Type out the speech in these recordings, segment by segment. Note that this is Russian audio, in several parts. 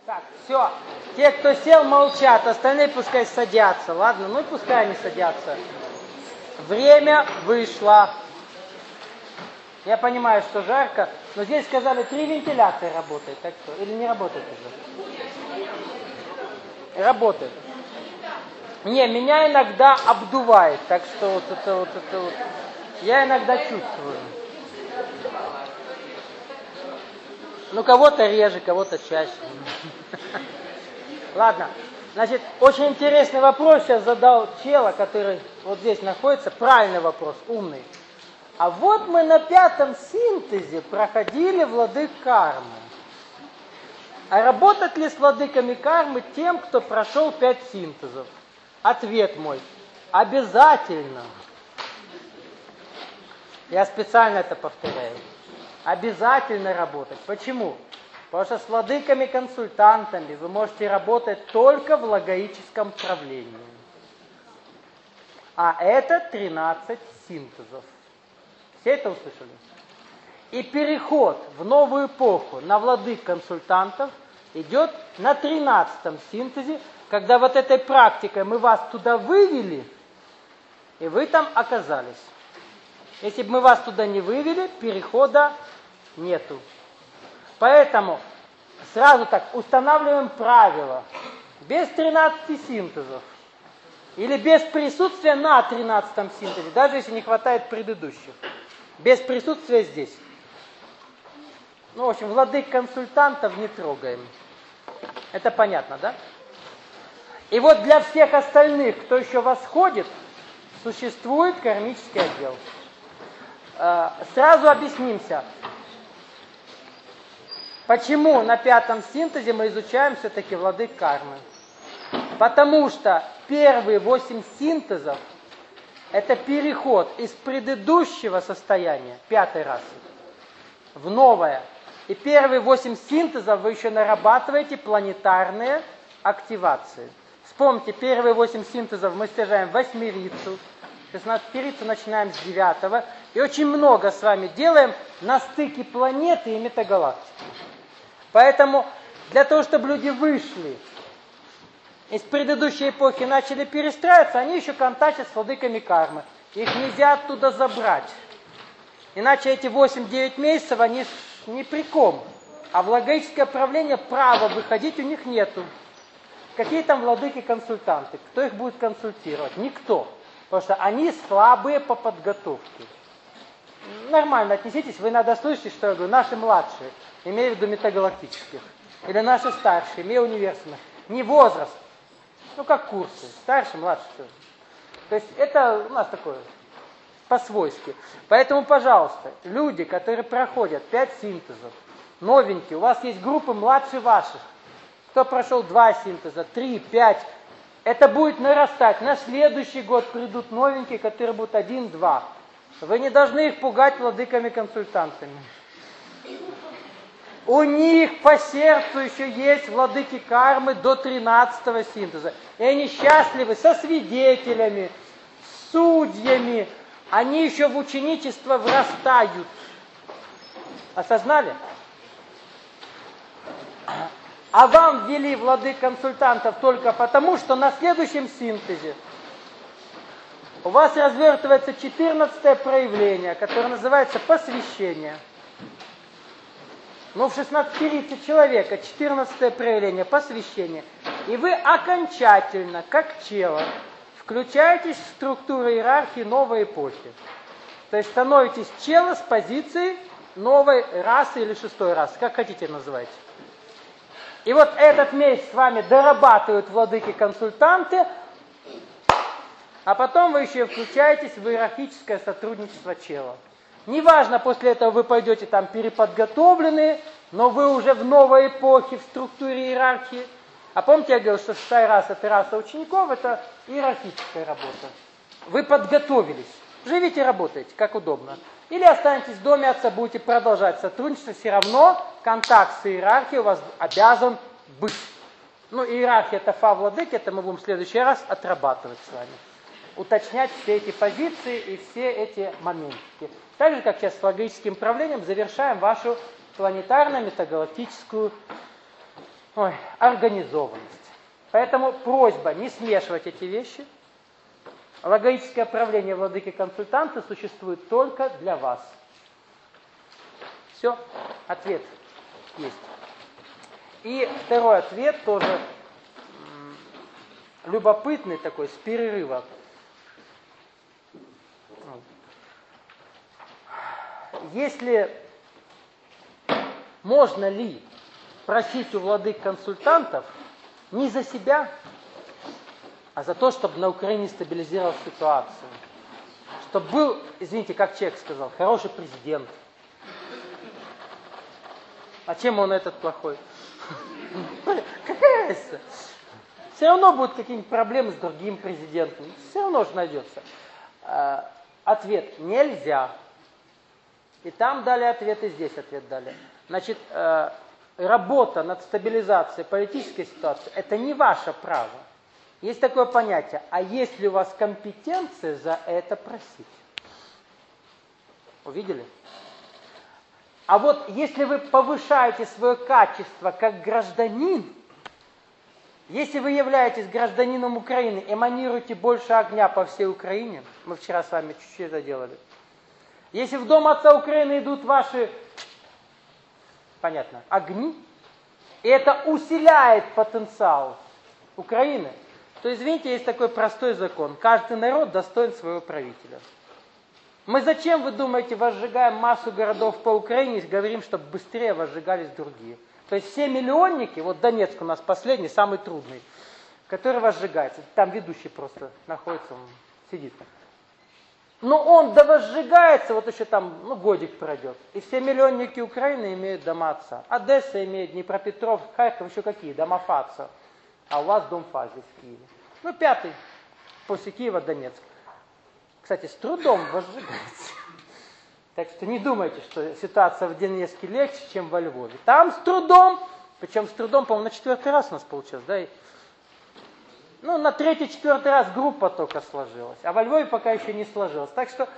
Так, все. Те, кто сел, молчат, остальные пускай садятся. Ладно, ну пускай они садятся. Время вышло. Я понимаю, что жарко, но здесь сказали, 3 вентиляции работает. Так что, или не работает уже? Работает. Не, меня иногда обдувает, так что вот это вот. Я иногда чувствую. Ну, кого-то реже, кого-то чаще. Ладно. Значит, очень интересный вопрос сейчас задал чела, который вот здесь находится. Правильный вопрос, умный. А вот мы на 5-м синтезе проходили владык кармы. А работать ли с владыками кармы тем, кто прошел 5 синтезов? Ответ мой. Обязательно. Я специально это повторяю. Обязательно работать. Почему? Потому что с владыками-консультантами вы можете работать только в логоическом правлении. А это 13 синтезов. Все это услышали? И переход в новую эпоху на владык-консультантов идет на 13-м синтезе, когда вот этой практикой мы вас туда вывели, и вы там оказались. Если бы мы вас туда не вывели, перехода нету. Поэтому сразу так устанавливаем правило. Без 13 синтезов. Или без присутствия на 13-м синтезе, даже если не хватает предыдущих. Без присутствия здесь. Ну, в общем, владык-консультантов не трогаем. Это понятно, да? И вот для всех остальных, кто еще восходит, существует кармический отдел. Сразу объяснимся. Почему на 5-м синтезе мы изучаем все-таки владык кармы? Потому что первые 8 синтезов это переход из предыдущего состояния, 5-й расы, в новое. И первые 8 синтезов вы еще нарабатываете планетарные активации. Вспомните, первые 8 синтезов мы стяжаем восьмерицу, 16-рицу начинаем с 9-го. И очень много с вами делаем на стыке планеты и метагалактики. Поэтому для того, чтобы люди вышли из предыдущей эпохи, начали перестраиваться, они еще контактят с владыками кармы. Их нельзя оттуда забрать. Иначе эти 8-9 месяцев они ни при ком. А в логическое правление права выходить у них нету. Какие там владыки-консультанты? Кто их будет консультировать? Никто. Потому что они слабые по подготовке. Нормально отнеситесь, вы иногда слышите, что я говорю, наши младшие, имею в виду метагалактических, или наши старшие, имею университетных. Не возраст, ну как курсы, старший, младший. То есть это у нас такое, по-свойски. Поэтому, пожалуйста, люди, которые проходят 5 синтезов, новенькие, у вас есть группы младше ваших, кто прошел 2 синтеза, 3, 5, это будет нарастать. На следующий год придут новенькие, которые будут 1, 2. Вы не должны их пугать владыками-консультантами. У них по сердцу еще есть владыки кармы до 13-го синтеза. И они счастливы со свидетелями, с судьями. Они еще в ученичество врастают. Осознали? А вам ввели владык-консультантов только потому, что на следующем синтезе у вас развертывается 14-е проявление, которое называется посвящение. Ну, в 16-летие человека 14-е проявление, посвящение. И вы окончательно, как чело, включаетесь в структуру иерархии новой эпохи. То есть становитесь чело с позиции новой расы или 6-й расы, как хотите называйте. И вот этот месяц с вами дорабатывают владыки-консультанты, а потом вы еще включаетесь в иерархическое сотрудничество чела. Неважно, после этого вы пойдете там переподготовленные, но вы уже в новой эпохе, в структуре иерархии. А помните, я говорил, что 6-я раса, это раса учеников, это иерархическая работа. Вы подготовились. Живите, работайте, как удобно. Или останетесь в доме отца, будете продолжать сотрудничество, все равно контакт с иерархией у вас обязан быть. Ну, иерархия это владыки, это мы будем в следующий раз отрабатывать с вами. Уточнять все эти позиции и все эти моментики. Так же, как сейчас с логическим правлением, завершаем вашу планетарно-метагалактическую организованность. Поэтому просьба не смешивать эти вещи. Логическое правление владыки-консультанта существует только для вас. Все, ответ есть. И второй ответ тоже любопытный такой, с перерыва. Если можно ли просить у владык-консультантов не за себя, а за то, чтобы на Украине стабилизировалась ситуацию. Чтобы был, извините, как человек сказал, хороший президент. А чем он этот плохой? Какая разница? Все равно будут какие-нибудь проблемы с другим президентом. Все равно же найдется. Ответ: нельзя. И там дали ответ, и здесь ответ дали. Значит, работа над стабилизацией политической ситуации – это не ваше право. Есть такое понятие: а есть ли у вас компетенция за это просить? Увидели? А вот если вы повышаете свое качество как гражданин, если вы являетесь гражданином Украины, эманируете больше огня по всей Украине, мы вчера с вами чуть-чуть это делали, если в Дом Отца Украины идут ваши, понятно, огни, и это усиляет потенциал Украины, то, извините, есть такой простой закон: каждый народ достоин своего правителя. Мы зачем, вы думаете, возжигаем массу городов по Украине и говорим, чтобы быстрее возжигались другие? То есть все миллионники, вот Донецк у нас последний, самый трудный, который возжигается. Там ведущий просто находится, он сидит. Но он довозжигается, вот еще там, годик пройдет. И все миллионники Украины имеют дома Отца. Одесса имеет, Днепропетровск, Харьков, еще какие, дома ФАЦа. А у вас дом ФА здесь в Киеве. Пятый после Киева Донецк. Кстати, с трудом возжигается. Так что не думайте, что ситуация в Донецке легче, чем во Львове. Там с трудом, причем с трудом, по-моему, на 4-й раз у нас получилось, да? На 3-4 раз группа только сложилась, а во Львове пока еще не сложилась. Так что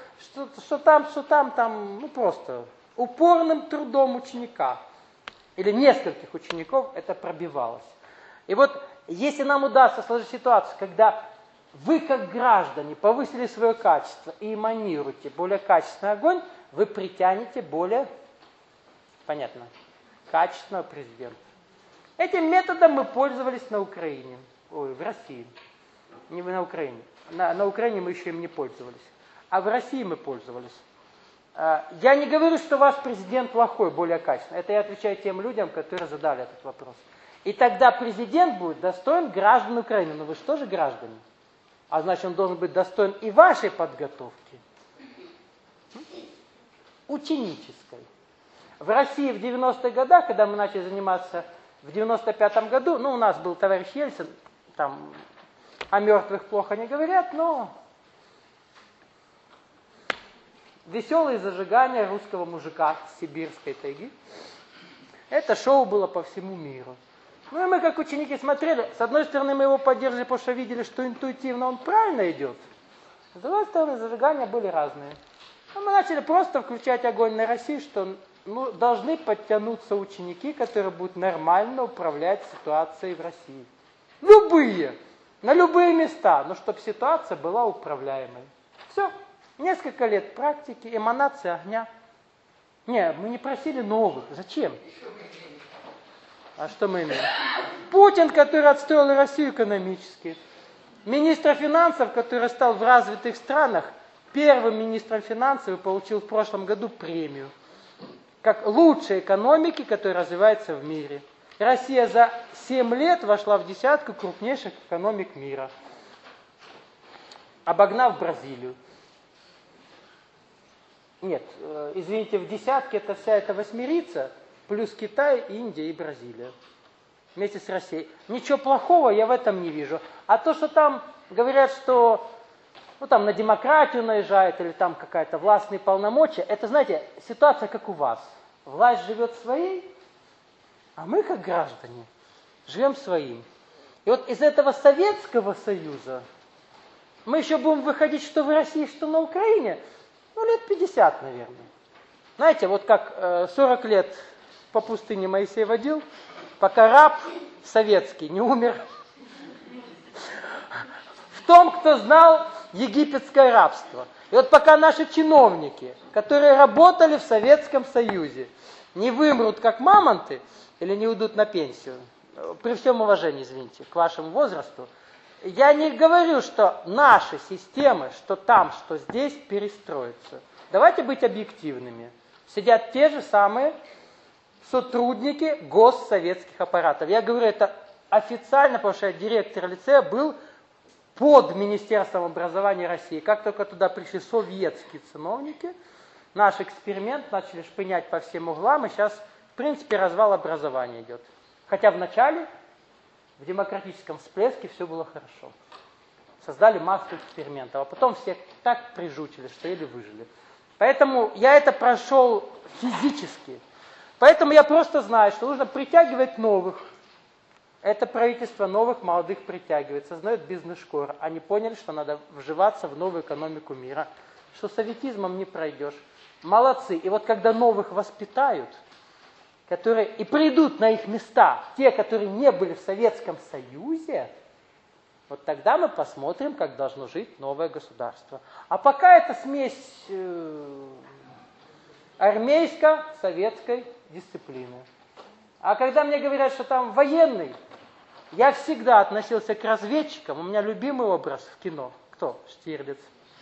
там, просто упорным трудом ученика или нескольких учеников это пробивалось. И вот если нам удастся сложить ситуацию, когда вы, как граждане, повысили свое качество и эманируете более качественный огонь, вы притянете более, понятно, качественного президента. Этим методом мы пользовались на Украине. В России. Не на Украине. На Украине мы еще им не пользовались. А в России мы пользовались. Я не говорю, что ваш президент плохой, более качественный. Это я отвечаю тем людям, которые задали этот вопрос. И тогда президент будет достоин граждан Украины. Но вы же тоже граждане. А значит, он должен быть достоин и вашей подготовки. Ученической. В России в 90-х годах, когда мы начали заниматься, в 95-м году, у нас был товарищ Ельцин, там о мертвых плохо не говорят, но веселые зажигания русского мужика с сибирской тайги. Это шоу было по всему миру. И мы, как ученики, смотрели. С одной стороны, мы его поддерживали, потому что видели, что интуитивно он правильно идет. С другой стороны, зажигания были разные. Мы начали просто включать огонь на Россию, что должны подтянуться ученики, которые будут нормально управлять ситуацией в России. Любые, на любые места, но чтобы ситуация была управляемой. Все, несколько лет практики, эманация огня. Не, мы не просили новых. Зачем? А что мы имеем? Путин, который отстроил Россию экономически. Министр финансов, который стал в развитых странах первым министром финансов и получил в прошлом году премию. Как лучшей экономики, которая развивается в мире. Россия за 7 лет вошла в десятку крупнейших экономик мира, обогнав Бразилию. Нет, извините, в десятке это вся эта восьмерица, плюс Китай, Индия и Бразилия. Вместе с Россией. Ничего плохого я в этом не вижу. А то, что там говорят, что там на демократию наезжают, или там какая-то властные полномочия, это, знаете, ситуация как у вас. Власть живет своей, а мы, как граждане, живем своим. И вот из этого Советского Союза мы еще будем выходить, что в России, что на Украине, лет 50, наверное. Знаете, вот как 40 лет по пустыне Моисей водил, пока раб советский не умер. В том, кто знал египетское рабство. И вот пока наши чиновники, которые работали в Советском Союзе, не вымрут как мамонты или не уйдут на пенсию, при всем уважении, извините, к вашему возрасту, я не говорю, что наши системы, что там, что здесь, перестроятся. Давайте быть объективными. Сидят те же самые сотрудники госсоветских аппаратов. Я говорю это официально, потому что я директор лицея был под Министерством образования России. Как только туда пришли советские чиновники, наш эксперимент начали шпынять по всем углам, и сейчас, в принципе, развал образования идет. Хотя вначале, в демократическом всплеске, все было хорошо. Создали массу экспериментов, а потом все так прижучили, что еле выжили. Поэтому я это прошел физически. Поэтому я просто знаю, что нужно притягивать новых. Это правительство новых, молодых притягивает, создает бизнес-школы. Они поняли, что надо вживаться в новую экономику мира, что советизмом не пройдешь. Молодцы. И вот когда новых воспитают, которые и придут на их места, те, которые не были в Советском Союзе, вот тогда мы посмотрим, как должно жить новое государство. А пока это смесь армейско-советской дисциплины. А когда мне говорят, что там военный, я всегда относился к разведчикам. У меня любимый образ в кино. Кто? Штирлиц.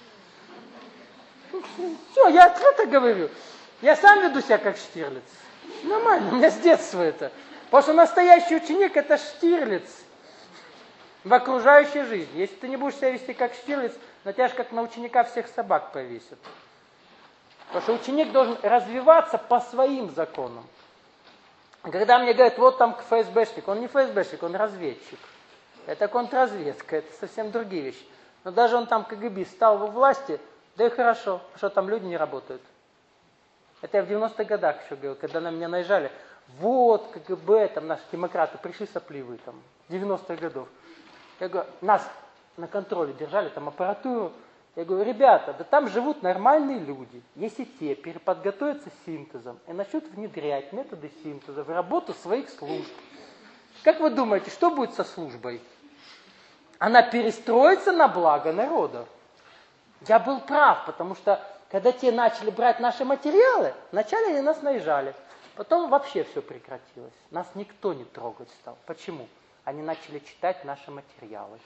Все, я открыто говорю. Я сам веду себя как Штирлиц. Нормально, у меня с детства это. Потому что настоящий ученик это Штирлиц в окружающей жизни. Если ты не будешь себя вести как Штирлиц, на тебя же как на ученика всех собак повесят. Потому что ученик должен развиваться по своим законам. Когда мне говорят, вот там ФСБшник, он не ФСБшник, он разведчик. Это контрразведка, это совсем другие вещи. Но даже он там КГБист стал во власти, да и хорошо, что там люди не работают. Это я в 90-х годах еще говорил, когда на меня наезжали. Вот КГБ, там наши демократы пришли сопливые, там, 90-х годов. Я говорю, нас на контроле держали, там аппаратуру. Я говорю, ребята, да там живут нормальные люди. Если те переподготовятся синтезом и начнут внедрять методы синтеза в работу своих служб. Как вы думаете, что будет со службой? Она перестроится на благо народа. Я был прав, потому что когда те начали брать наши материалы, вначале они нас наезжали. Потом вообще все прекратилось. Нас никто не трогать стал. Почему? Они начали читать наши материалы.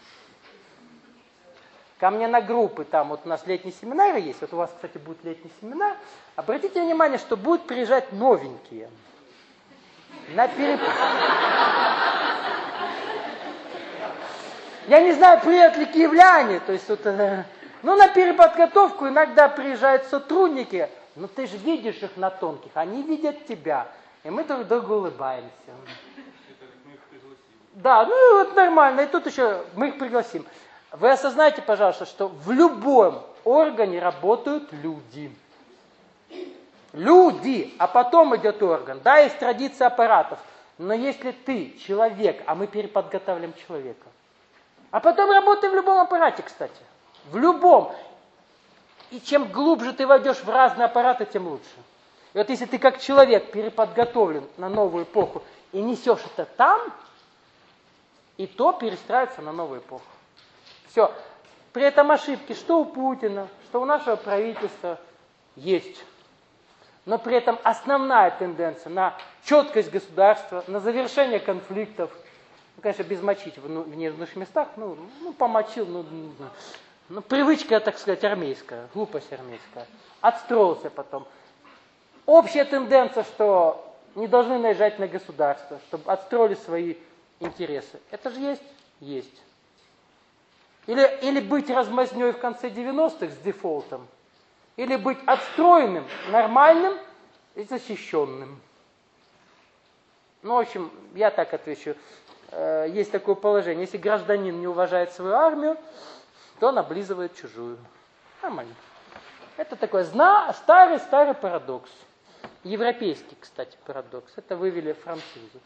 Ко мне на группы, там вот у нас летний семинар есть, вот у вас, кстати, будет летний семинар. Обратите внимание, что будут приезжать новенькие. Я не знаю, приедут ли киевляне, то есть вот, ну, на переподготовку иногда приезжают сотрудники, но ты же видишь их на тонких, они видят тебя, и мы друг другу улыбаемся. Да, ну вот нормально, и тут еще мы их пригласим. Вы осознаете, пожалуйста, что в любом органе работают люди. Люди, а потом идет орган. Да, есть традиция аппаратов, но если ты человек, а мы переподготавливаем человека, а потом работаем в любом аппарате, кстати, в любом. И чем глубже ты войдешь в разные аппараты, тем лучше. И вот если ты как человек переподготовлен на новую эпоху и несешь это там, и то перестраивается на новую эпоху. Все. При этом ошибки, что у Путина, что у нашего правительства есть. Но при этом основная тенденция на четкость государства, на завершение конфликтов. Ну, конечно, без мочить в нужных местах. Ну помочил, ну, привычка, так сказать, армейская, глупость армейская. Отстроился потом. Общая тенденция, что не должны наезжать на государство, чтобы отстроили свои интересы. Это же есть? Есть. Или быть размазнёй в конце 90-х с дефолтом, или быть отстроенным, нормальным и защищенным. Ну, в общем, я так отвечу. Есть такое положение. Если гражданин не уважает свою армию, то он облизывает чужую. Нормально. Это такой старый парадокс. Европейский, кстати, парадокс. Это вывели французы.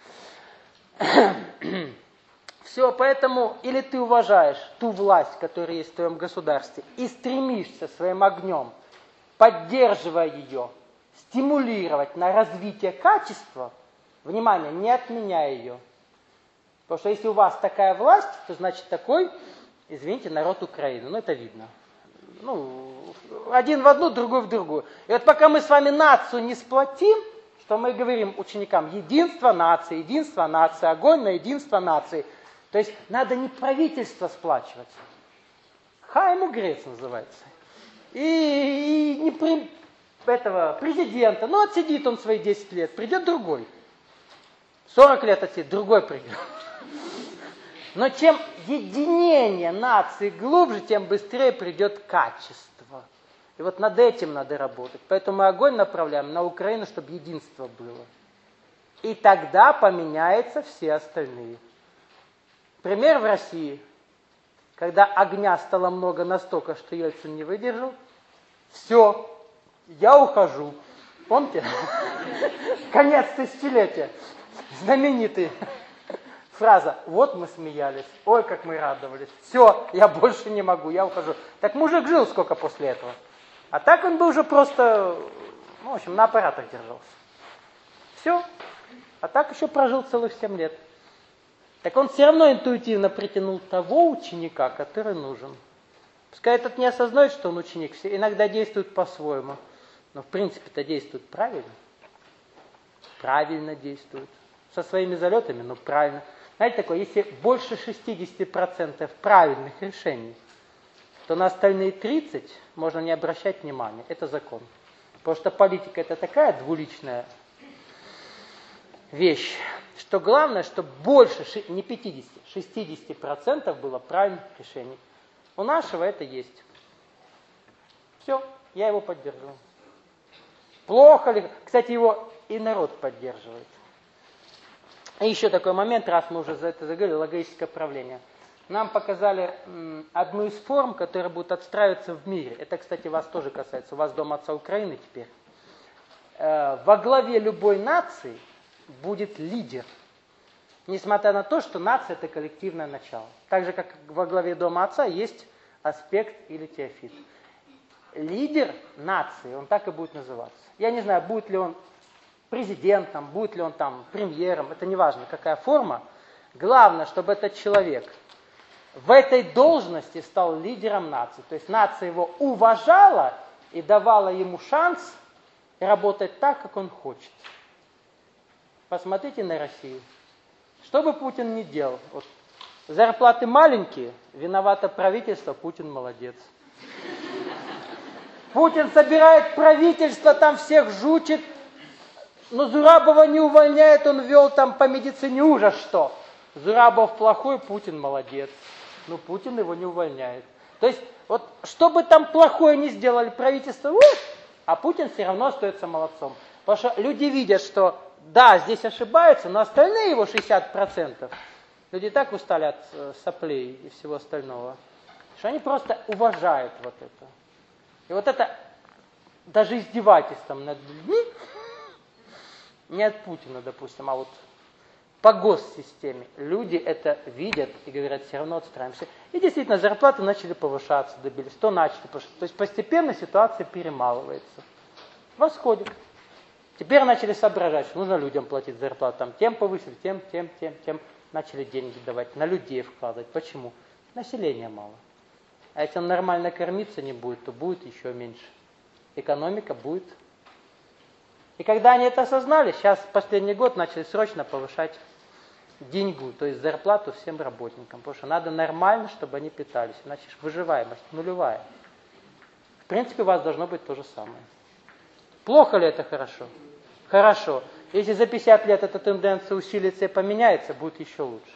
Все, поэтому или ты уважаешь ту власть, которая есть в твоем государстве, и стремишься своим огнем, поддерживая ее, стимулировать на развитие качества, Внимание, не отменяй ее. Потому что если у вас такая власть, то значит такой, извините, народ Украины. Ну, это видно. Ну, один в одну, другой в другую. И вот пока мы с вами нацию не сплотим, что мы говорим ученикам, единство нации, огонь на единство нации. То есть надо не правительство сплачивать. Хайм Грец называется. И не этого президента. Ну, отсидит он свои 10 лет, придет другой. 40 лет отсидит, другой придет. Но чем единение нации глубже, тем быстрее придет качество. И вот над этим надо работать. Поэтому мы огонь направляем на Украину, чтобы единство было. И тогда поменяются все остальные. Пример в России. Когда огня стало много настолько, что Ельцин не выдержал, все, я ухожу. Помните? Конец тысячелетия. Знаменитый. Фраза, вот мы смеялись, ой, как мы радовались. Все, я больше не могу, я ухожу. Так мужик жил сколько после этого. А так он бы уже просто, ну, в общем, на аппаратах держался. Все. А так еще прожил целых 7 лет. Так он все равно интуитивно притянул того ученика, который нужен. Пускай этот не осознает, что он ученик, все иногда действует по-своему. Но в принципе-то действует правильно. Правильно действует. Со своими залетами, но правильно. Знаете, такое, если больше 60% правильных решений, то на остальные 30% можно не обращать внимания. Это закон. Потому что политика это такая двуличная вещь, что главное, чтобы больше, не 50, 60% было правильных решений. У нашего это есть. Все, я его поддерживаю. Плохо ли? Кстати, его и народ поддерживает. И еще такой момент, раз мы уже за это заговорили, логическое правление. Нам показали одну из форм, которая будет отстраиваться в мире. Это, кстати, вас тоже касается. У вас Дом Отца Украины теперь. Во главе любой нации будет лидер. Несмотря на то, что нация – это коллективное начало. Так же, как во главе Дома Отца есть аспект или теофит. Лидер нации, он так и будет называться. Я не знаю, будет ли он президентом, будет ли он там премьером, это не важно, какая форма. Главное, чтобы этот человек в этой должности стал лидером нации. То есть нация его уважала и давала ему шанс работать так, как он хочет. Посмотрите на Россию. Что бы Путин ни делал, вот, зарплаты маленькие, виновато правительство, Путин молодец. Путин собирает правительство, там всех жучит, но Зурабова не увольняет, он вел там по медицине ужас что. Зурабов плохой, Путин молодец. Но Путин его не увольняет. То есть, вот, что бы там плохое ни сделали правительство, а Путин все равно остается молодцом. Потому что люди видят, что да, здесь ошибаются, но остальные его 60%, люди так устали от соплей и всего остального, что они просто уважают вот это. И вот это даже издевательством над людьми, не от Путина, допустим, а вот по госсистеме, люди это видят и говорят, все равно отстраиваемся. И действительно, зарплаты начали повышаться, добились, то начали повышаться. То есть постепенно ситуация перемалывается. Восходит. Теперь начали соображать, что нужно людям платить зарплату. Там, тем повысили, тем. Начали деньги давать, на людей вкладывать. Почему? Населения мало. А если он нормально кормиться не будет, то будет еще меньше. Экономика будет. И когда они это осознали, сейчас последний год начали срочно повышать деньгу, то есть зарплату всем работникам. Потому что надо нормально, чтобы они питались. Иначе выживаемость нулевая. В принципе, у вас должно быть то же самое. Плохо ли это хорошо? Хорошо. Если за 50 лет эта тенденция усилится и поменяется, будет еще лучше.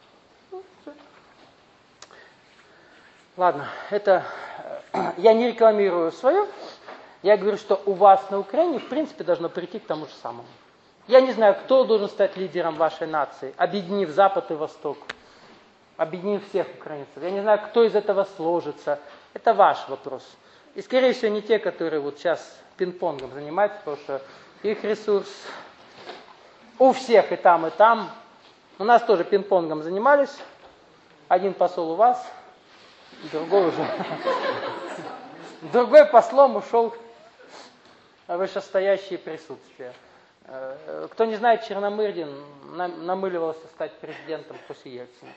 Ладно, это я не рекламирую свое. Я говорю, что у вас на Украине, в принципе, должно прийти к тому же самому. Я не знаю, кто должен стать лидером вашей нации, объединив Запад и Восток, объединив всех украинцев. Я не знаю, кто из этого сложится. Это ваш вопрос. И, скорее всего, не те, которые вот сейчас пинг-понгом занимаются, потому что их ресурс у всех и там, и там. У нас тоже пинг-понгом занимались. Один посол у вас, другой уже. Другой послом ушел в вышестоящие присутствия. Кто не знает, Черномырдин намыливался стать президентом после Ельцина.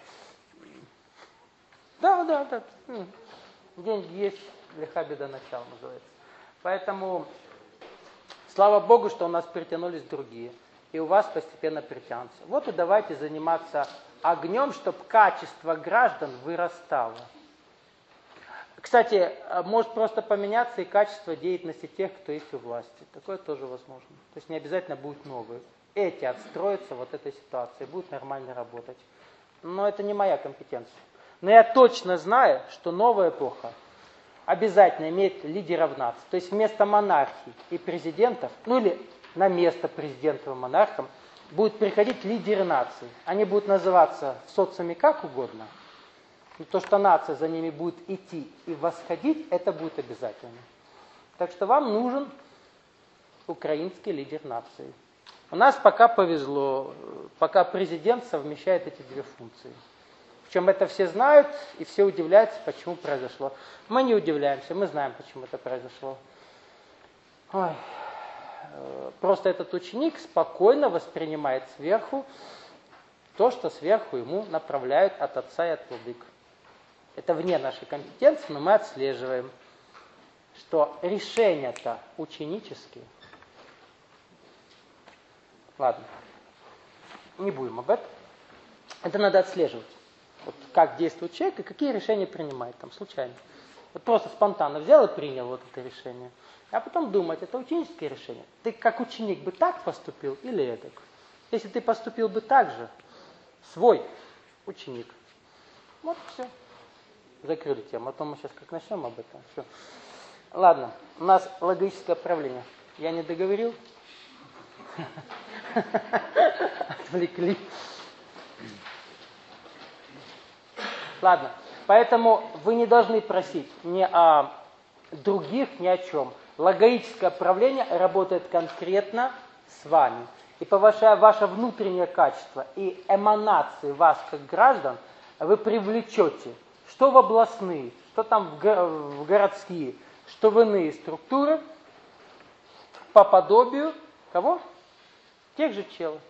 Да. Деньги есть, лиха беда начала называется. Поэтому, слава Богу, что у нас притянулись другие. И у вас постепенно притянутся. Вот и давайте заниматься огнем, чтобы качество граждан вырастало. Кстати, может просто поменяться и качество деятельности тех, кто есть у власти. Такое тоже возможно. То есть не обязательно будут новые. Эти отстроятся вот этой ситуации, будут нормально работать. Но это не моя компетенция. Но я точно знаю, что новая эпоха обязательно имеет лидеров наций. То есть вместо монархии и президентов, или на место президента и монархам, будут приходить лидеры наций. Они будут называться в социуме как угодно. Но то, что нация за ними будет идти и восходить, это будет обязательно. Так что вам нужен украинский лидер нации. У нас пока повезло, пока президент совмещает эти две функции. Причем это все знают, и все удивляются, почему произошло. Мы не удивляемся, мы знаем, почему это произошло. Ой. Просто этот ученик спокойно воспринимает сверху то, что сверху ему направляют от отца и от владык. Это вне нашей компетенции, но мы отслеживаем, что решения-то ученические. Ладно, не будем об этом. Это надо отслеживать. Вот как действует человек и какие решения принимает там случайно. Вот просто спонтанно взял и принял вот это решение. А потом думать, это ученическое решение. Ты как ученик бы так поступил или эдак? Если ты поступил бы так же, свой ученик. Вот все. Закрыли тему. А то мы сейчас как начнем об этом. Все. Ладно, у нас логическое правление. Я не договорил? Отвлекли. Ладно, поэтому вы не должны просить ни о других, ни о чем. Логическое правление работает конкретно с вами. И повышая ваше внутреннее качество и эманации вас как граждан, вы привлечете, что в областные, что там в городские, что в иные структуры, по подобию кого? Тех же челов.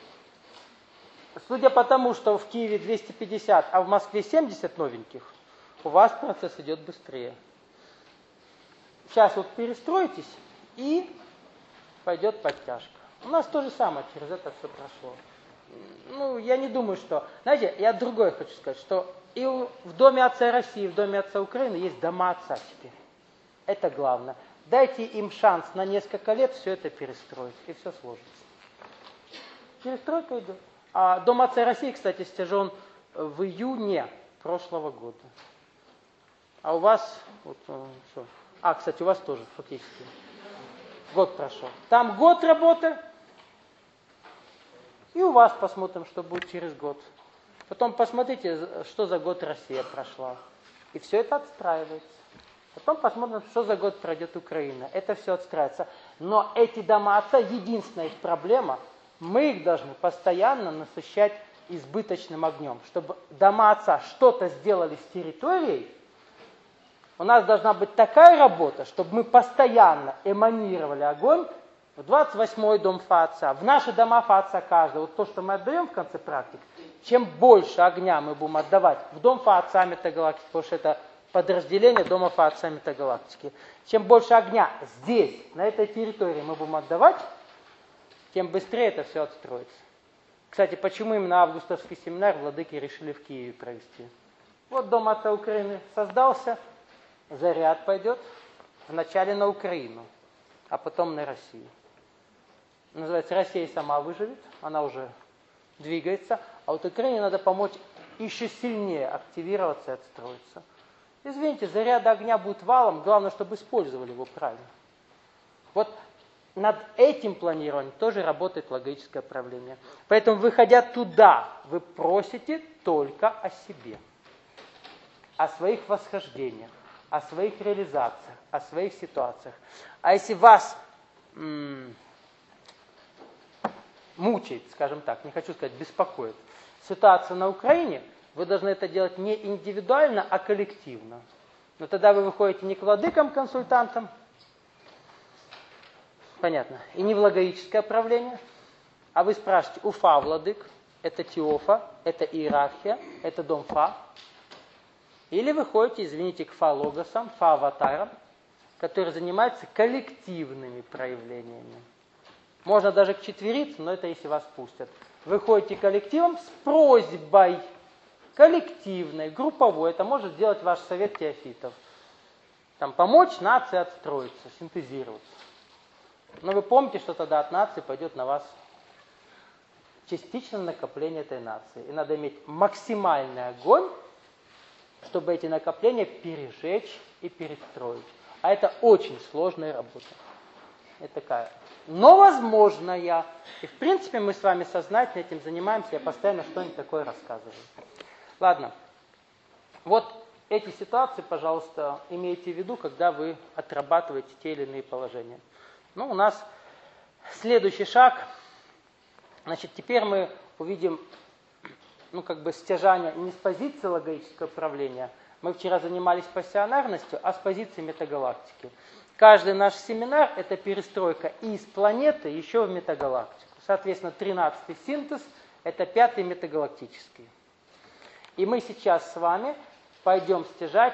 Судя по тому, что в Киеве 250, а в Москве 70 новеньких, у вас процесс идет быстрее. Сейчас вот перестроитесь, и пойдет подтяжка. У нас то же самое, через это все прошло. Я не думаю, что... Знаете, я другое хочу сказать, что и в Доме Отца России, в Доме Отца Украины есть дома Отца теперь. Это главное. Дайте им шанс на несколько лет все это перестроить, и все сложится. Перестройка идет. А Дом Отца России, кстати, стяжен в июне прошлого года. А у вас... что? Кстати, у вас тоже фактически. Год прошел. Там год работы. И у вас посмотрим, что будет через год. Потом посмотрите, что за год Россия прошла. И все это отстраивается. Потом посмотрим, что за год пройдет Украина. Это все отстраивается. Но эти дома Отца, единственная их проблема, мы их должны постоянно насыщать избыточным огнем. Чтобы дома Отца что-то сделали с территорией, у нас должна быть такая работа, чтобы мы постоянно эманировали огонь в 28-й дом ФА, в наши дома ФА каждого. Вот то, что мы отдаем в конце практик, чем больше огня мы будем отдавать в дом ФА Метагалактики, потому что это подразделение дома ФА Метагалактики, чем больше огня здесь, на этой территории мы будем отдавать, тем быстрее это все отстроится. Кстати, почему именно августовский семинар владыки решили в Киеве провести? Вот Дом Отца Украины создался, заряд пойдет вначале на Украину, а потом на Россию. Называется, Россия сама выживет, она уже двигается, а вот Украине надо помочь еще сильнее активироваться и отстроиться. Извините, заряда огня будет валом, главное, чтобы использовали его правильно. Вот над этим планированием тоже работает логическое правление. Поэтому, выходя туда, вы просите только о себе, о своих восхождениях, о своих реализациях, о своих ситуациях. А если вас мучает, скажем так, не хочу сказать беспокоит, ситуация на Украине, вы должны это делать не индивидуально, а коллективно. Но тогда вы выходите не к владыкам-консультантам, Понятно. И не в логическое правление. А вы спрашиваете, у Фа владык, это Теофа, это иерархия, это дом Фа. Или вы ходите, извините, к Фа логосам, Фа аватарам, которые занимаются коллективными проявлениями. Можно даже к четверицам, но это если вас пустят. Вы ходите коллективом с просьбой коллективной, групповой. Это может сделать ваш совет теофитов. Там, помочь нации отстроиться, синтезироваться. Но вы помните, что тогда от нации пойдет на вас частичное накопление этой нации. И надо иметь максимальный огонь, чтобы эти накопления пережечь и перестроить. А это очень сложная работа. Это такая, но возможная. И в принципе мы с вами сознательно этим занимаемся. Я постоянно что-нибудь такое рассказываю. Ладно. Вот эти ситуации, пожалуйста, имейте в виду, когда вы отрабатываете те или иные положения. Ну, у нас следующий шаг. Значит, теперь мы увидим, стяжание не с позиции логического управления. Мы вчера занимались пассионарностью, а с позиции метагалактики. Каждый наш семинар – это перестройка из планеты еще в метагалактику. Соответственно, 13-й синтез – это 5-й метагалактический. И мы сейчас с вами пойдем стяжать,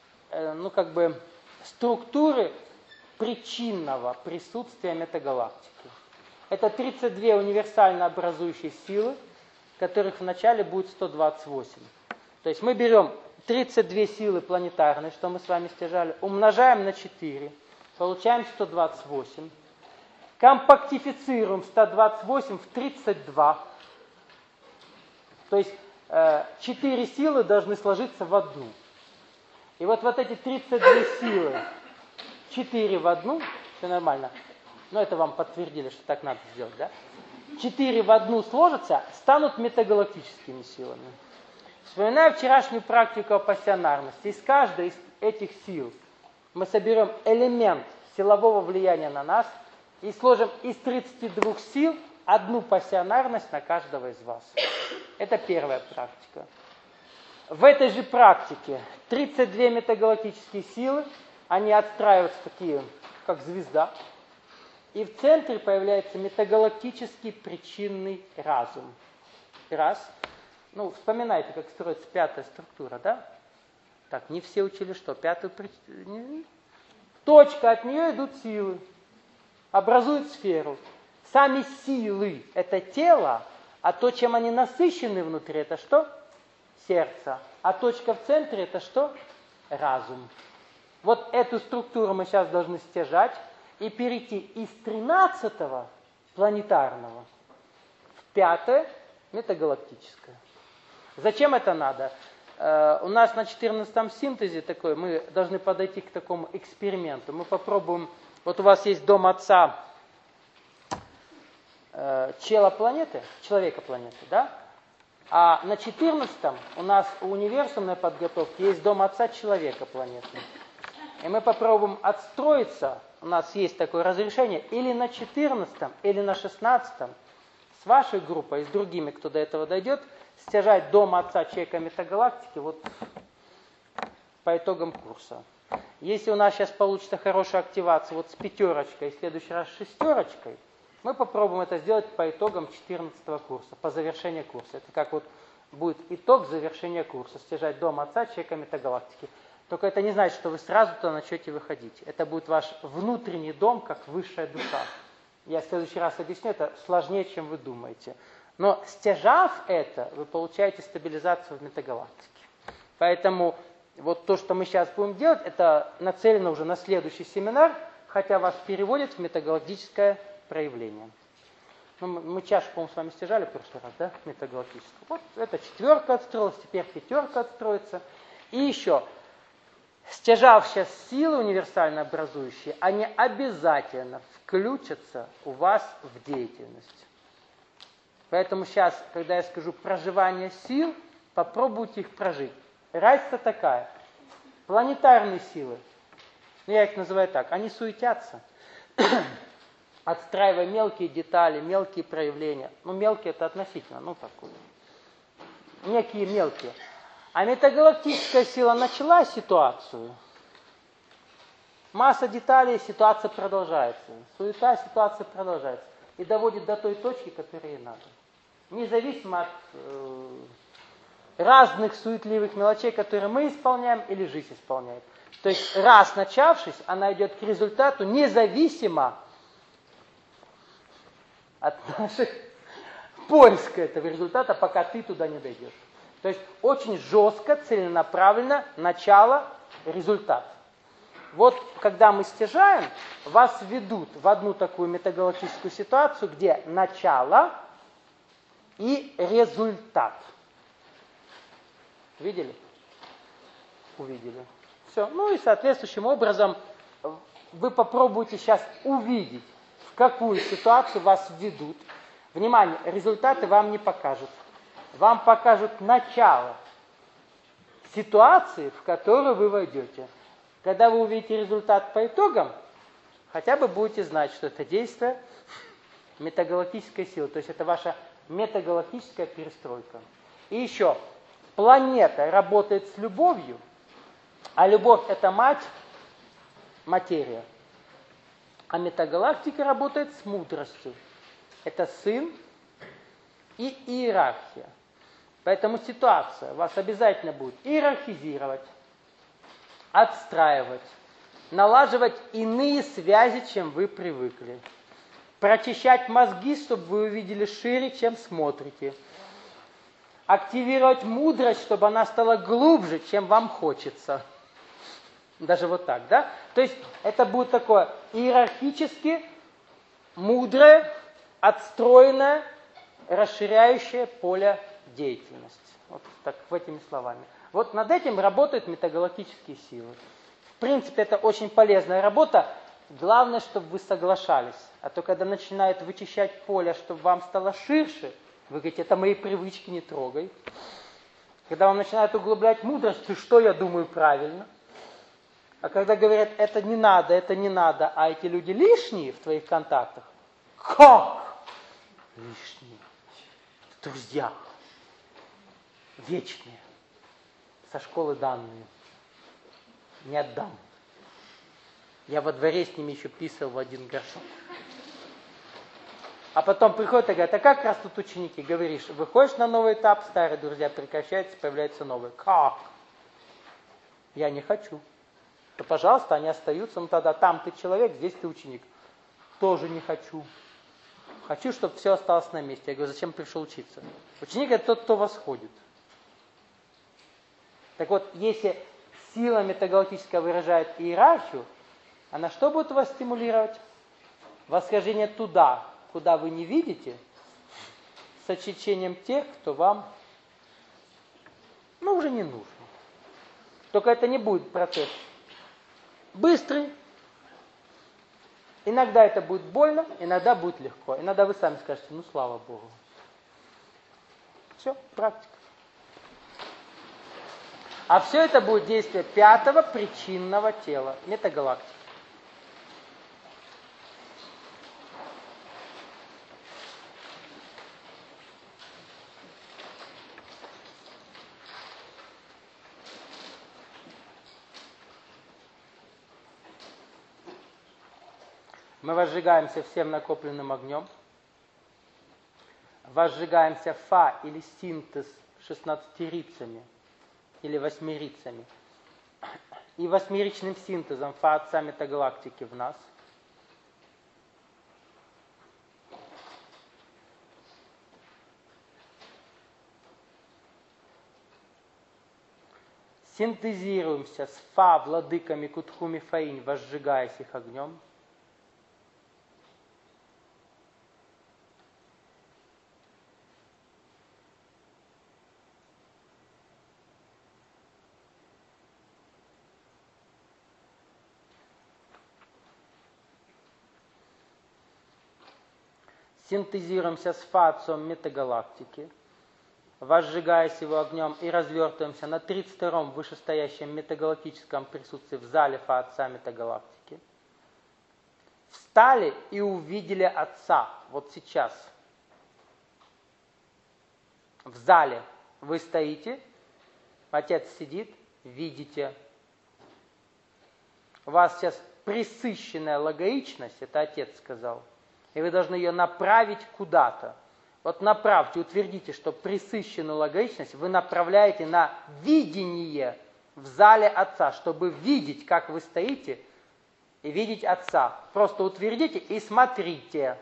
структуры причинного присутствия метагалактики. Это 32 универсально образующие силы, которых вначале будет 128. То есть мы берем 32 силы планетарные, что мы с вами стяжали, умножаем на 4, получаем 128, компактифицируем 128 в 32. То есть 4 силы должны сложиться в одну. И вот эти 32 силы, 4 в одну, все нормально. Но это вам подтвердили, что так надо сделать, да? 4 в одну сложатся, станут метагалактическими силами. Вспоминаю вчерашнюю практику пассионарности. Из каждой из этих сил мы соберем элемент силового влияния на нас и сложим из 32 сил одну пассионарность на каждого из вас. Это первая практика. В этой же практике 32 метагалактические силы, они отстраиваются такие, как звезда. И в центре появляется метагалактический причинный разум. Раз. Вспоминайте, как строится 5-я структура, да? Так, не все учили что? 5-ю причину. Точка, от нее идут силы. Образуют сферу. Сами силы – это тело, а то, чем они насыщены внутри, это что? Сердце. А точка в центре – это что? Разум. Вот эту структуру мы сейчас должны стяжать и перейти из 13-го планетарного в 5-е метагалактическое. Зачем это надо? У нас на 14-м синтезе такой, мы должны подойти к такому эксперименту. Мы попробуем, вот у вас есть дом Отца человека планеты, да? А на 14-м у нас у универсумной подготовки есть дом Отца человека планеты. И мы попробуем отстроиться, у нас есть такое разрешение, или на 14-м, или на 16-м, с вашей группой и с другими, кто до этого дойдет, стяжать дом Отца человека метагалактики вот по итогам курса. Если у нас сейчас получится хорошая активация вот с 5-ой, и в следующий раз с 6-й, мы попробуем это сделать по итогам 14-го курса, по завершению курса. Это как вот будет итог завершения курса, стяжать дом Отца человека метагалактики. Только это не значит, что вы сразу туда начнете выходить. Это будет ваш внутренний дом, как высшая душа. Я в следующий раз объясню, это сложнее, чем вы думаете. Но стяжав это, вы получаете стабилизацию в метагалактике. Поэтому вот то, что мы сейчас будем делать, это нацелено уже на следующий семинар, хотя вас переводят в метагалактическое проявление. Мы чашу, по-моему, с вами стяжали в прошлый раз, да, метагалактическую. Вот эта 4-ка отстроилась, теперь 5-ка отстроится. И еще, стяжав сейчас силы универсально образующие, они обязательно включатся у вас в деятельность. Поэтому сейчас, когда я скажу проживание сил, попробуйте их прожить. Разница такая. Планетарные силы, я их называю так, они суетятся, отстраивая мелкие детали, мелкие проявления. Мелкие это относительно, такое. Некие мелкие. А метагалактическая сила начала ситуацию, Масса деталей, ситуация продолжается. Суета, ситуация продолжается. И доводит до той точки, которой ей надо. Независимо от разных суетливых мелочей, которые мы исполняем или жизнь исполняет. То есть, раз начавшись, она идет к результату независимо от наших поиска этого результата, пока ты туда не дойдешь. То есть, очень жестко, целенаправленно, начало, результат. Вот, когда мы стяжаем, вас ведут в одну такую метагалактическую ситуацию, где начало и результат. Видели? Увидели. Все. Ну и соответствующим образом вы попробуйте сейчас увидеть, в какую ситуацию вас введут. Внимание, результаты вам не покажут. Вам покажут начало ситуации, в которую вы войдете. Когда вы увидите результат по итогам, хотя бы будете знать, что это действие метагалактической силы. То есть это ваша метагалактическая перестройка. И еще, планета работает с любовью, а любовь – это мать, материя. А метагалактика работает с мудростью. Это сын и иерархия. Поэтому ситуация вас обязательно будет иерархизировать, отстраивать, налаживать иные связи, чем вы привыкли. Прочищать мозги, чтобы вы увидели шире, чем смотрите. Активировать мудрость, чтобы она стала глубже, чем вам хочется. Даже вот так, да? То есть это будет такое иерархически мудрое, отстроенное, расширяющее поле деятельности. Вот так, этими словами. Вот над этим работают метагалактические силы. В принципе, это очень полезная работа. Главное, чтобы вы соглашались. А то, когда начинают вычищать поле, чтобы вам стало ширше, вы говорите, это мои привычки, не трогай. Когда вам начинают углублять мудрость, ты что, я думаю, правильно. А когда говорят, это не надо, а эти люди лишние в твоих контактах. Как? Лишние. Друзья. Вечные. Со школы данные. Не отдам. Я во дворе с ними еще писал в один горшок. А потом приходят и говорят, а как растут ученики? Говоришь, выходишь на новый этап, старые друзья прекращаются, появляются новые. Как? Я не хочу. То, пожалуйста, они остаются. Ну тогда там ты человек, здесь ты ученик. Тоже не хочу. Хочу, чтобы все осталось на месте. Я говорю, зачем пришел учиться? Ученик – это тот, кто восходит. Так вот, если сила метагалактическая выражает иерархию, она что будет вас стимулировать? Восхождение туда, куда вы не видите, с очищением тех, кто вам, уже не нужен. Только это не будет процесс быстрый. Иногда это будет больно, иногда будет легко. Иногда вы сами скажете, слава Богу. Все, практика. А все это будет действие пятого причинного тела, метагалактики. Мы возжигаемся всем накопленным огнем. Возжигаемся фа или синтез 16-рицами или 8-рицами. И 8-ричным синтезом фа отца метагалактики в нас. Синтезируемся с фа владыками Кутхуми Фаинь, возжигаясь их огнем. Синтезируемся с фа отцом метагалактики, возжигаясь его огнем и развертываемся на 32-м вышестоящем метагалактическом присутствии в зале фа отца метагалактики. Встали и увидели отца вот сейчас. В зале вы стоите, отец сидит, видите. Вас сейчас пресыщенная логоичность, это Отец сказал, и вы должны ее направить куда-то. Вот направьте, утвердите, что пресыщенную логоичность вы направляете на видение в зале Отца, чтобы видеть, как вы стоите, и видеть Отца. Просто утвердите и смотрите.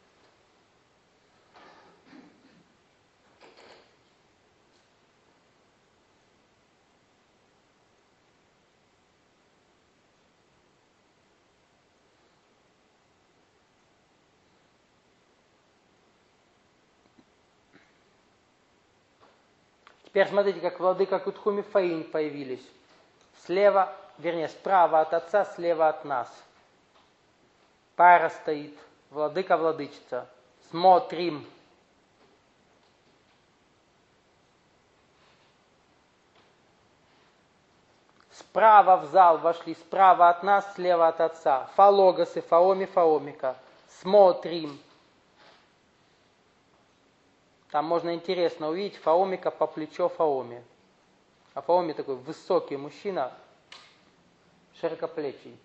Теперь смотрите, как владыка Кутхуми Фаинь появились. Слева, вернее, справа от Отца, слева от нас. Пара стоит, владыка-владычица. Смотрим. Справа в зал вошли, справа от нас, слева от Отца. Фалогосы, Фаоми, Фаомика. Смотрим. Там можно интересно увидеть Фаомика по плечо Фаоми. А Фаоми такой высокий мужчина, широкоплечий.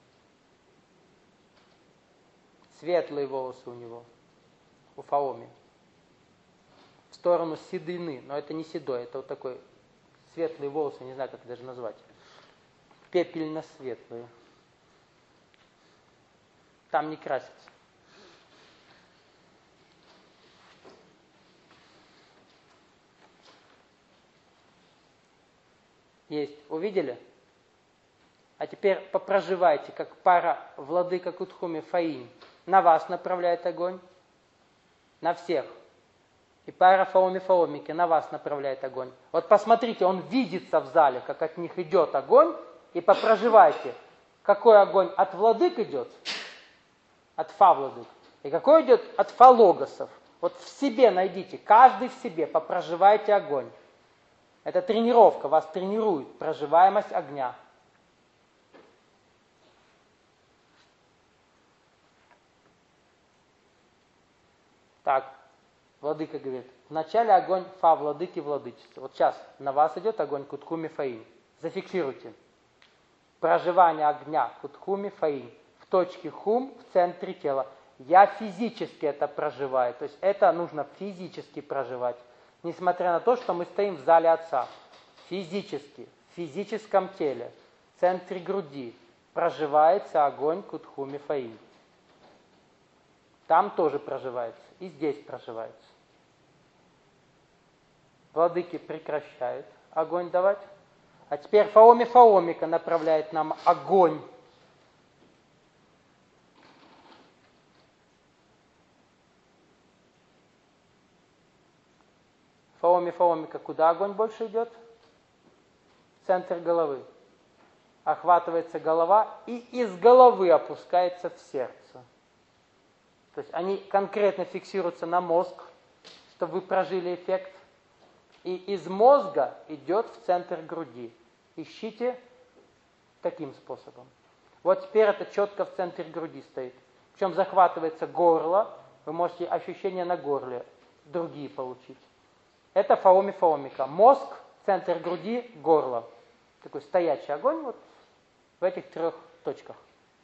Светлые волосы у него, у Фаоми. В сторону седины, но это не седой, это вот такой светлые волосы, не знаю, как это даже назвать. Пепельно-светлые. Там не красятся. Есть. Увидели? А теперь попроживайте, как пара владыка Кутхуми Фаинь. На вас направляет огонь. На всех. И пара Фаоми Фаомики на вас направляет огонь. Вот посмотрите, он видится в зале, как от них идет огонь. И попроживайте, какой огонь от владык идет, от фа-владык. И какой идет от фалогосов. Вот в себе найдите, каждый в себе, попроживайте огонь. Это тренировка, вас тренирует, проживаемость огня. Так, владыка говорит, вначале огонь фа, владыки, владычества. Вот сейчас на вас идет огонь Кутхуми Фаинь. Зафиксируйте. Проживание огня Кутхуми Фаинь в точке хум в центре тела. Я физически это проживаю, то есть это нужно физически проживать. Несмотря на то, что мы стоим в зале Отца. Физически, в физическом теле, в центре груди проживается огонь Кутхуми Фаинь. Там тоже проживается, и здесь проживается. Владыки прекращают огонь давать. А теперь Фаоми Фаомика направляет нам огонь. Фаоми Фаомика, куда огонь больше идет? В центр головы. Охватывается голова и из головы опускается в сердце. То есть они конкретно фиксируются на мозг, чтобы вы прожили эффект. И из мозга идет в центр груди. Ищите таким способом. Вот теперь это четко в центре груди стоит. Причем захватывается горло, вы можете ощущения на горле другие получить. Это Фаоми Фаомика. Мозг, центр груди, горло. Такой стоячий огонь вот в этих трех точках.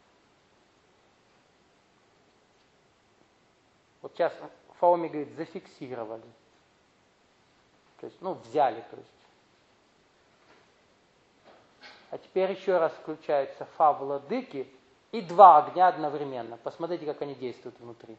Вот сейчас Фаоми говорит, зафиксировали. То есть, взяли, то есть. А теперь еще раз включаются фа-владыки и два огня одновременно. Посмотрите, как они действуют внутри.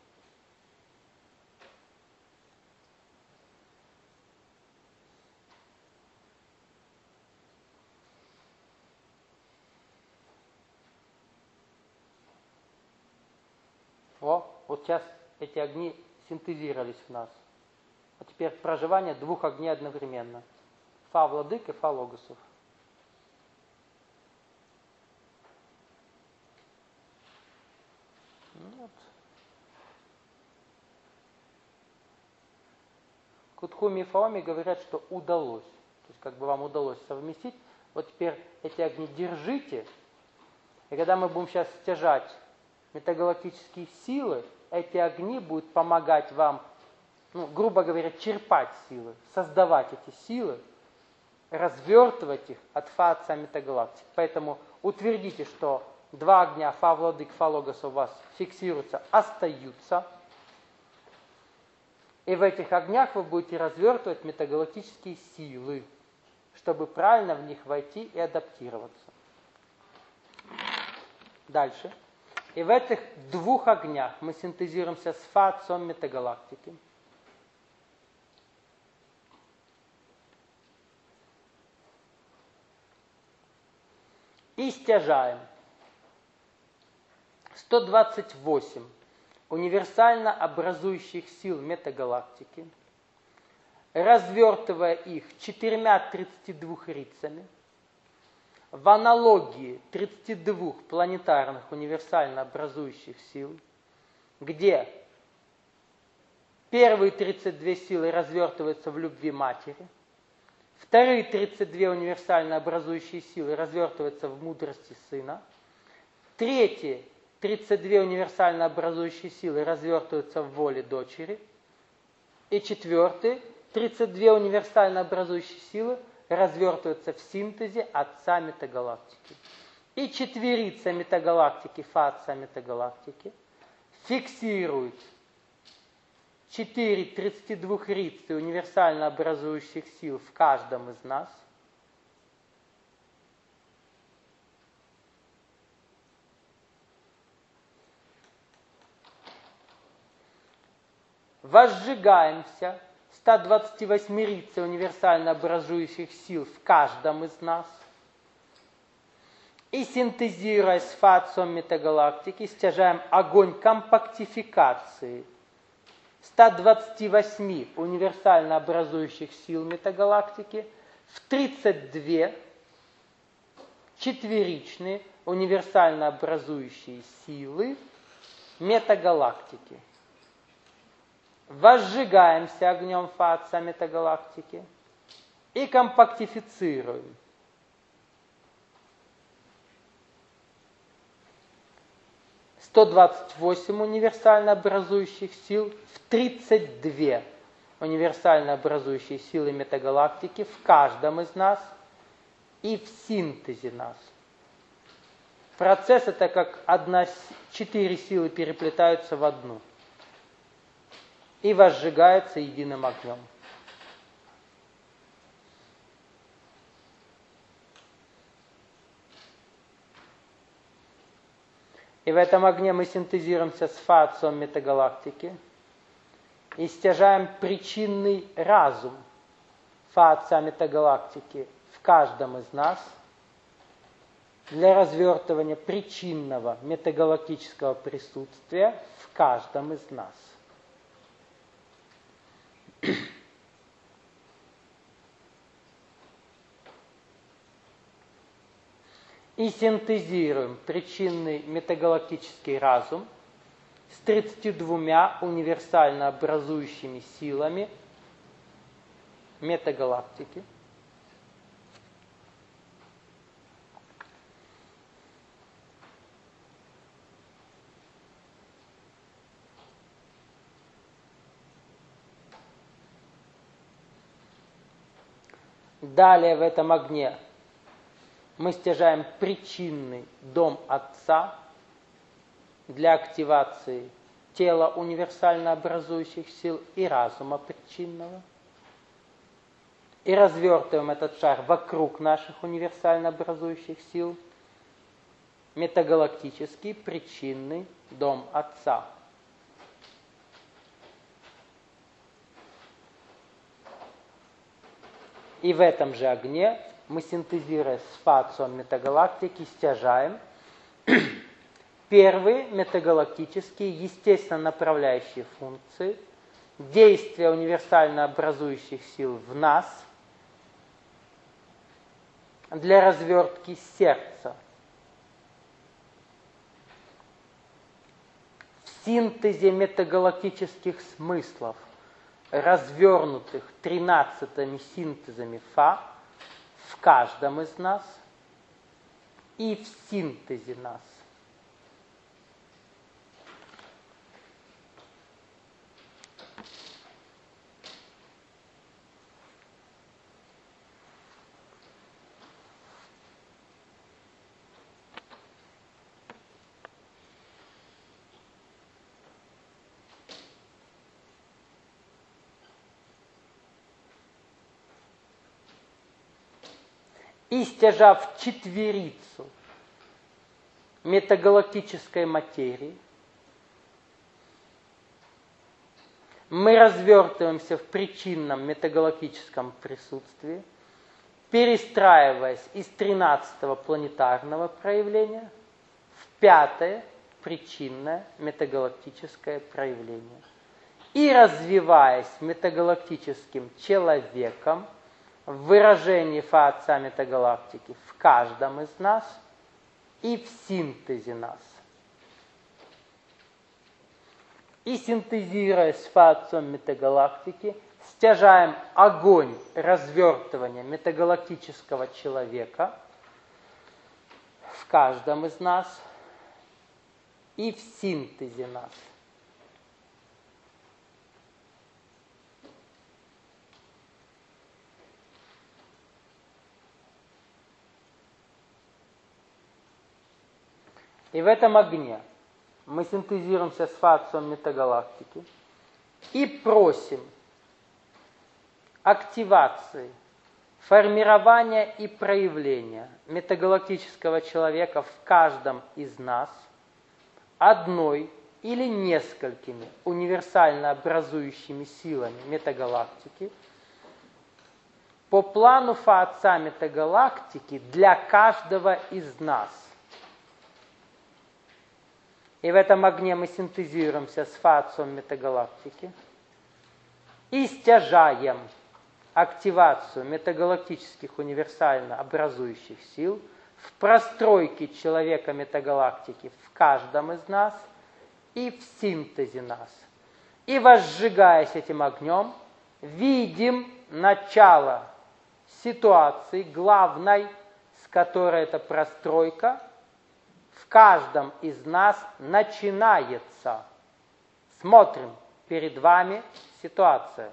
Вот сейчас эти огни синтезировались в нас. А теперь проживание двух огней одновременно. Фа-владык и фа-логосов. Вот. Кутхуми и Фаоми говорят, что удалось. То есть, как бы вам удалось совместить. Вот теперь эти огни держите. И когда мы будем сейчас стяжать метагалактические силы, эти огни будут помогать вам, грубо говоря, черпать силы, создавать эти силы, развертывать их от фа отца метагалактик. Поэтому утвердите, что два огня Фа, Владык, Фа, Логос у вас фиксируются, остаются. И в этих огнях вы будете развертывать метагалактические силы, чтобы правильно в них войти и адаптироваться. Дальше. И в этих двух огнях мы синтезируемся с Фа, отцом метагалактики. И стяжаем 128 универсально образующих сил метагалактики, развертывая их 4 32-рицами, в аналогии 32 планетарных универсально образующих сил, где первые 32 силы развертываются в любви матери, вторые 32 универсально образующие силы развертываются в мудрости сына, третьи 32 универсально образующие силы развертываются в воле дочери, и четвертые 32 универсально образующие силы развертываются в синтезе Отца Метагалактики. И четверица метагалактики, Фа Отца Метагалактики, фиксирует 4 32-рицы универсально образующих сил в каждом из нас. Возжигаемся 128-рицы универсально образующих сил в каждом из нас. И синтезируя с Фа Отцом Метагалактики, стяжаем огонь компактификации 128 универсально образующих сил метагалактики в 32 четверичные универсально образующие силы метагалактики. Возжигаемся огнем Фа Отца Метагалактики и компактифицируем. – 128 универсально образующих сил в 32 универсально образующие силы метагалактики в каждом из нас и в синтезе нас. Процесс это как 4 силы переплетаются в одну и возжигается единым огнем. И в этом огне мы синтезируемся с Фа Отцом Метагалактики и стяжаем причинный разум Фа Отца Метагалактики в каждом из нас для развертывания причинного метагалактического присутствия в каждом из нас. И синтезируем причинный метагалактический разум с 32 универсально образующими силами метагалактики. Далее в этом огне мы стяжаем причинный дом Отца для активации тела универсально образующих сил и разума причинного. И развертываем этот шар вокруг наших универсально образующих сил. Метагалактический причинный дом Отца. И в этом же огне мы, синтезируя с Фа Отцом Метагалактики, стяжаем первые метагалактические естественно направляющие функции, действия универсально образующих сил в нас для развертки сердца. В синтезе метагалактических смыслов, развернутых 13 синтезами Фа в каждом из нас и в синтезе нас. и стяжав четверицу метагалактической материи, мы развертываемся в причинном метагалактическом присутствии, перестраиваясь из 13-го планетарного проявления в 5-е причинное метагалактическое проявление. И развиваясь метагалактическим человеком в выражении Фа Отца Метагалактики в каждом из нас и в синтезе нас. И синтезируясь с Фа Отцом Метагалактики, стяжаем огонь развертывания метагалактического человека в каждом из нас и в синтезе нас. И в этом огне мы синтезируемся с Фа Отцом Метагалактики и просим активации, формирования и проявления метагалактического человека в каждом из нас одной или несколькими универсально образующими силами метагалактики по плану Фа Отца Метагалактики для каждого из нас. И в этом огне мы синтезируемся с Фа Отцом Метагалактики и стяжаем активацию метагалактических универсально образующих сил в простройке человека метагалактики в каждом из нас и в синтезе нас. И возжигаясь этим огнем, видим начало ситуации главной, с которой эта простройка в каждом из нас начинается. Смотрим, перед вами ситуация.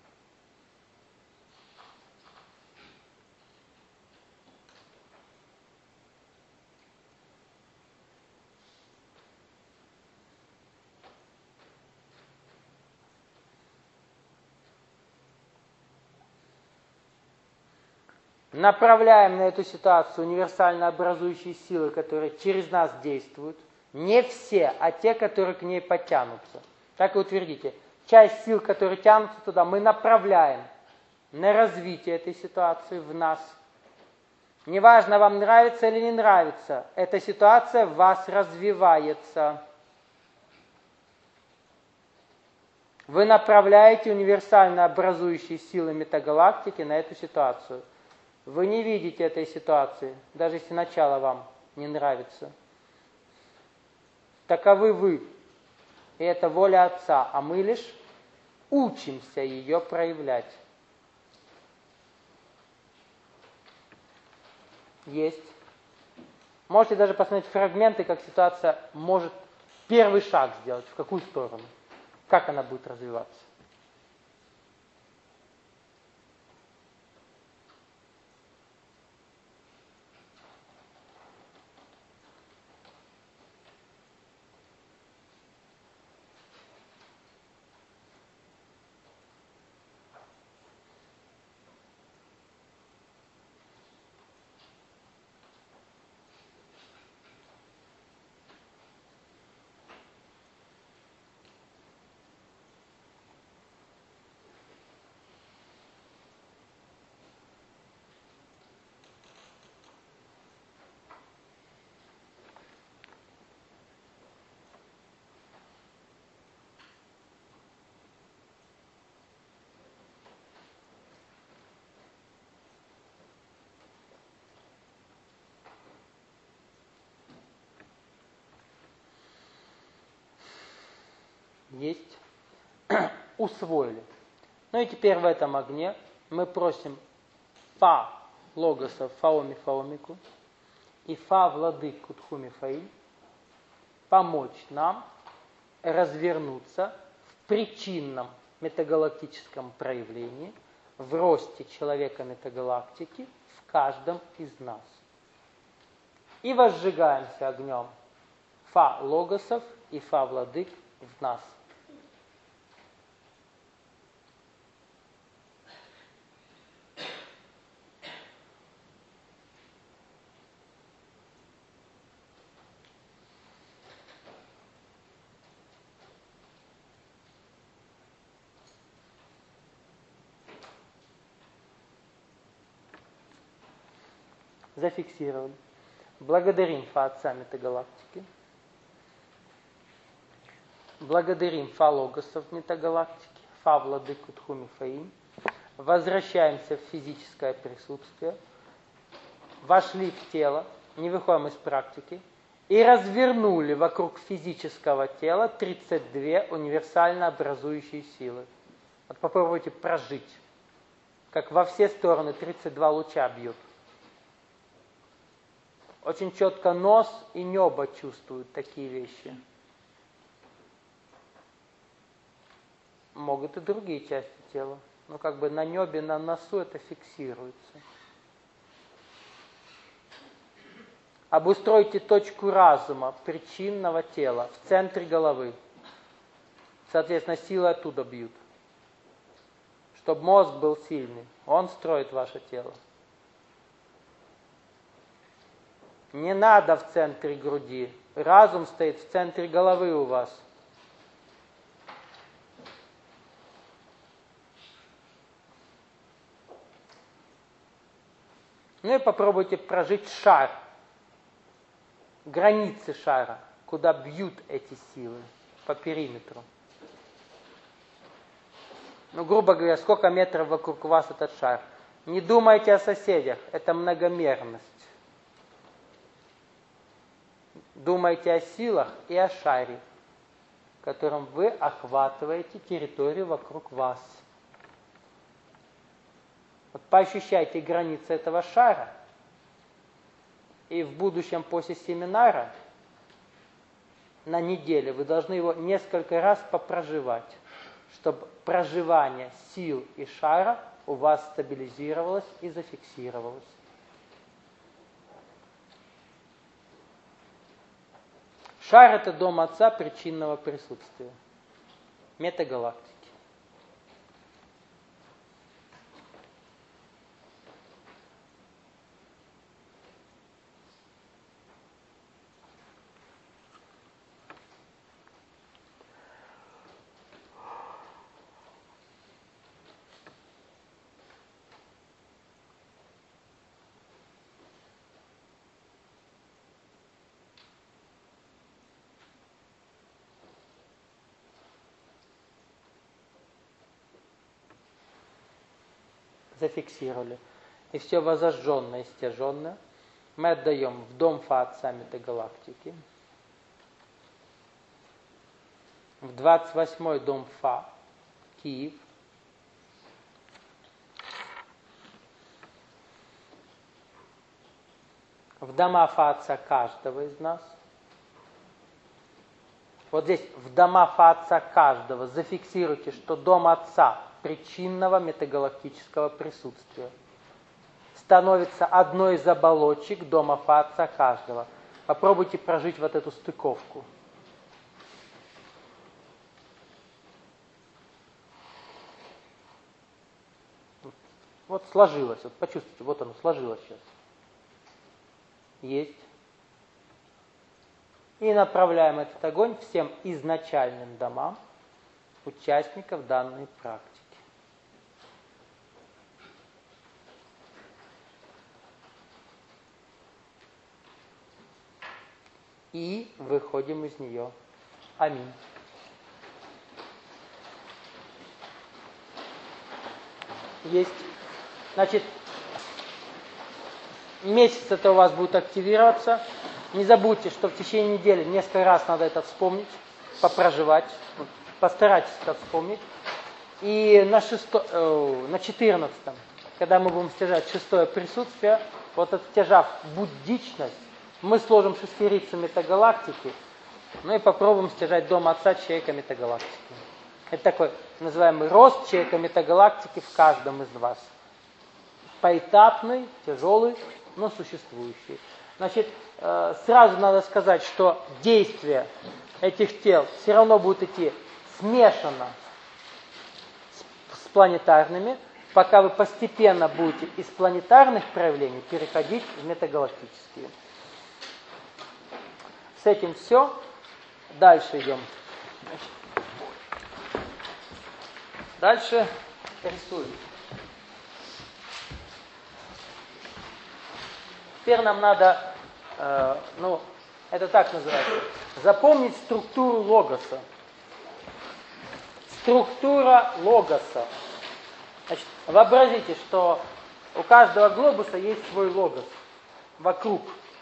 Направляем на эту ситуацию универсально образующие силы, которые через нас действуют. Не все, а те, которые к ней подтянутся. Так и утвердите. Часть сил, которые тянутся туда, мы направляем на развитие этой ситуации в нас. Неважно, вам нравится или не нравится, эта ситуация в вас развивается. Вы направляете универсально образующие силы метагалактики на эту ситуацию. Вы не видите этой ситуации, даже если начало вам не нравится. Таковы вы. И это воля Отца, а мы лишь учимся ее проявлять. Есть. Можете даже посмотреть фрагменты, как ситуация может первый шаг сделать, в какую сторону, как она будет развиваться. Есть. Усвоили. Ну и теперь в этом огне мы просим Фа Логоса Фаоми Фаомику и Фа Владыку Тхуми Фаиль помочь нам развернуться в причинном метагалактическом проявлении, в росте человека метагалактики в каждом из нас. И возжигаемся огнем Фа Логосов и Фа Владык в нас. Зафиксировали. Благодарим Фа Отца Метагалактики. Благодарим Фа Логосов Метагалактики. Фа Владыку Тхуми Фаим. Возвращаемся в физическое присутствие. Вошли в тело, не выходим из практики. И развернули вокруг физического тела 32 универсально образующие силы. Вот попробуйте прожить, как во все стороны 32 луча бьют. Очень четко нос и небо чувствуют такие вещи. Могут и другие части тела, но как бы на небе, на носу это фиксируется. Обустройте точку разума причинного тела в центре головы. Соответственно, силы оттуда бьют. Чтобы мозг был сильный. Он строит ваше тело. Не надо в центре груди. Разум стоит в центре головы у вас. Ну и попробуйте прожить шар. Границы шара, куда бьют эти силы по периметру. Ну, грубо говоря, сколько метров вокруг вас этот шар. Не думайте о соседях, это многомерность. Думайте о силах и о шаре, которым вы охватываете территорию вокруг вас. Вот поощущайте границы этого шара. И в будущем после семинара на неделе вы должны его несколько раз попроживать, чтобы проживание сил и шара у вас стабилизировалось и зафиксировалось. Шар – это дом Отца причинного присутствия, метагалактики. Зафиксировали. И все возожженное и стяженное мы отдаем в дом Фа Отца Метагалактики, в 28-й дом Фа, Киев, в дома Фа Отца каждого из нас. Вот здесь в дома Фа Отца каждого зафиксируйте, что дом Отца причинного метагалактического присутствия становится одной из оболочек дома Фа Отца каждого. Попробуйте прожить вот эту стыковку. Вот сложилось, вот почувствуйте, вот оно сложилось сейчас. Есть. И направляем этот огонь всем изначальным домам участников данной практики. И выходим из нее. Аминь. Есть. Значит, месяц это у вас будет активироваться. Не забудьте, что в течение недели несколько раз надо это вспомнить, попроживать. Постарайтесь это вспомнить. И на 14-м, когда мы будем стяжать шестое присутствие, вот оттяжав буддичность, мы сложим шестерицу метагалактики, ну и попробуем стяжать дом Отца человека метагалактики. Это такой называемый рост человека метагалактики в каждом из вас. Поэтапный, тяжелый, но существующий. Значит, сразу надо сказать, что действие этих тел все равно будет идти смешанно с планетарными, пока вы постепенно будете из планетарных проявлений переходить в метагалактические. С этим все. Дальше идем. Дальше рисуем. Теперь нам надо, это так называется, запомнить структуру логоса. Структура логоса. Значит, вообразите, что у каждого глобуса есть свой логос вокруг.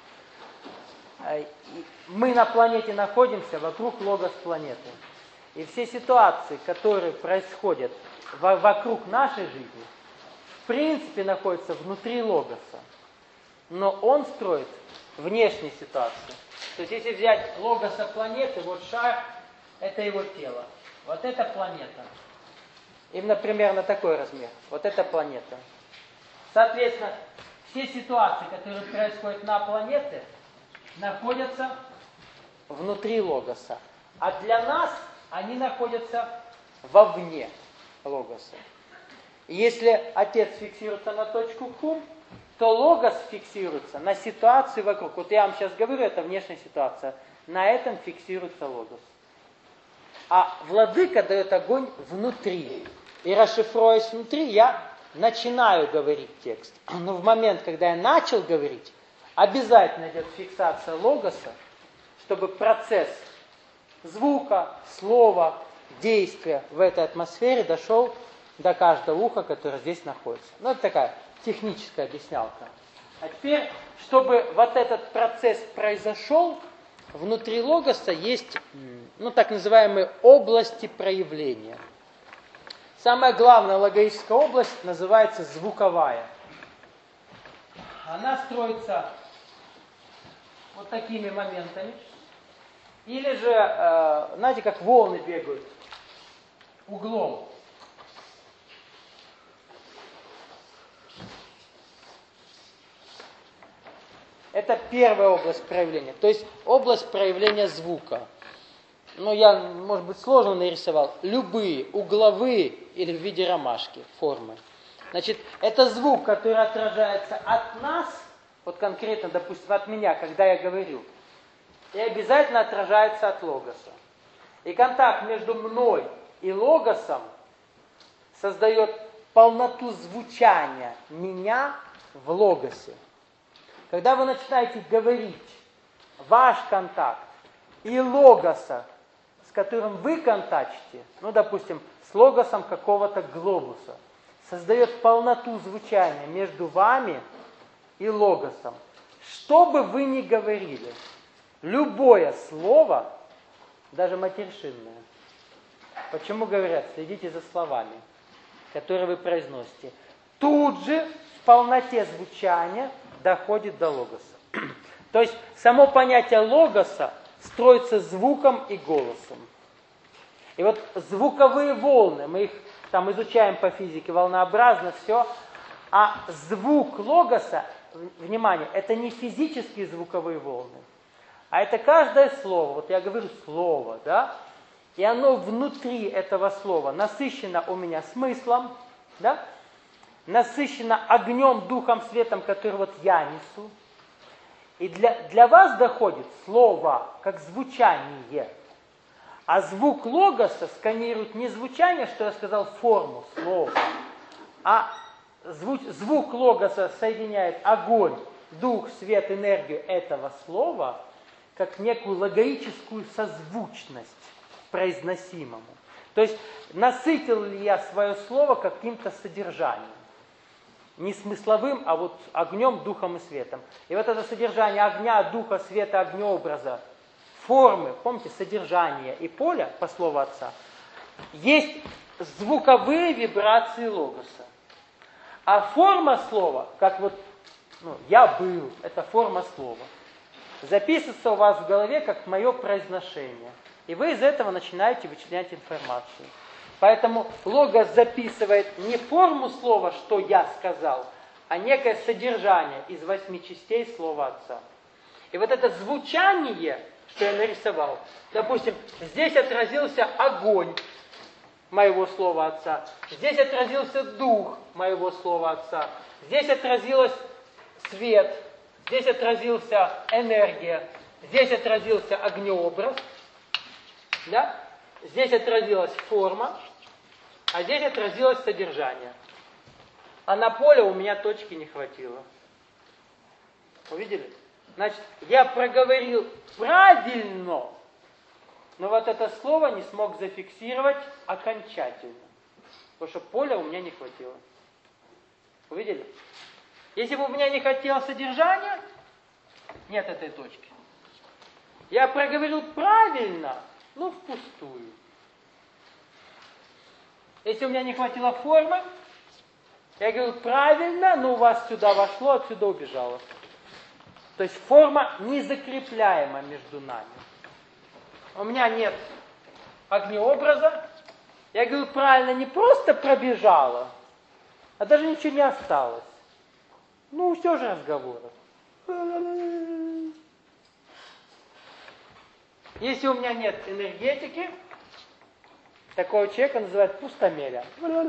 Мы на планете находимся вокруг логос планеты. И все ситуации, которые происходят вокруг нашей жизни, в принципе находятся внутри логоса. Но он строит внешние ситуации. То есть если взять логоса планеты, вот шар, это его тело. Вот это планета. Именно примерно такой размер. Вот это планета. Соответственно, все ситуации, которые происходят на планете, находятся внутри логоса. А для нас они находятся вовне логоса. И если отец фиксируется на точку хум, то логос фиксируется на ситуации вокруг. Вот я вам сейчас говорю, это внешняя ситуация. На этом фиксируется логос. А владыка дает огонь внутри. И расшифруясь внутри, я начинаю говорить текст. Но в момент, когда я начал говорить, обязательно идет фиксация логоса, чтобы процесс звука, слова, действия в этой атмосфере дошел до каждого уха, которое здесь находится. Ну, это такая техническая объяснялка. А теперь, чтобы вот этот процесс произошел, внутри логоса есть, так называемые области проявления. Самая главная логическая область называется звуковая. Она строится вот такими моментами. Или же, знаете, как волны бегают углом. Это первая область проявления. То есть область проявления звука. Я, может быть, сложно нарисовал. Любые угловые или в виде ромашки формы. Значит, это звук, который отражается от нас, вот конкретно, допустим, от меня, когда я говорю, и обязательно отражается от логоса. И контакт между мной и логосом создает полноту звучания меня в логосе. Когда вы начинаете говорить, ваш контакт и логоса, с которым вы контактите, допустим, с логосом какого-то глобуса, создает полноту звучания между вами и логосом. Что бы вы ни говорили, любое слово, даже матершинное, почему говорят, следите за словами, которые вы произносите, тут же в полноте звучания доходит до логоса. То есть само понятие логоса строится звуком и голосом. И вот звуковые волны, мы их там изучаем по физике, волнообразно все, а звук логоса, внимание, это не физические звуковые волны, а это каждое слово, вот я говорю слово, да, и оно внутри этого слова насыщено у меня смыслом, да, насыщено огнем, духом, светом, который вот я несу. И для вас доходит слово как звучание. А звук логоса сканирует не звучание, что я сказал, форму слова, а звук логоса соединяет огонь, дух, свет, энергию этого слова как некую логическую созвучность произносимому. То есть насытил ли я свое слово каким-то содержанием. Не смысловым, а вот огнем, духом и светом. И вот это содержание огня, духа, света, огнеобраза, формы, помните, содержание и поля, по слову отца, есть звуковые вибрации логоса. А форма слова, как вот я был, это форма слова, записывается у вас в голове как мое произношение. И вы из этого начинаете вычленять информацию. Поэтому логос записывает не форму слова, что я сказал, а некое содержание из 8 частей слова отца. И вот это звучание, что я нарисовал, допустим, здесь отразился огонь моего слова отца, здесь отразился дух моего слова отца, здесь отразилось свет, здесь отразился энергия, здесь отразился огнеобраз, да? Здесь отразилась форма, а здесь отразилось содержание. А на поле у меня точки не хватило. Увидели? Значит, я проговорил правильно, но вот это слово не смог зафиксировать окончательно. Потому что поля у меня не хватило. Увидели? Если бы у меня не хотело содержания, нет этой точки. Я проговорил правильно, но впустую. Если у меня не хватило формы, я говорил правильно, но у вас сюда вошло, отсюда убежало. То есть форма незакрепляема между нами. У меня нет огнеобраза. Я говорю правильно, не просто пробежала, а даже ничего не осталось. Ну, все же разговоры. Если у меня нет энергетики, такого человека называют пустомеля.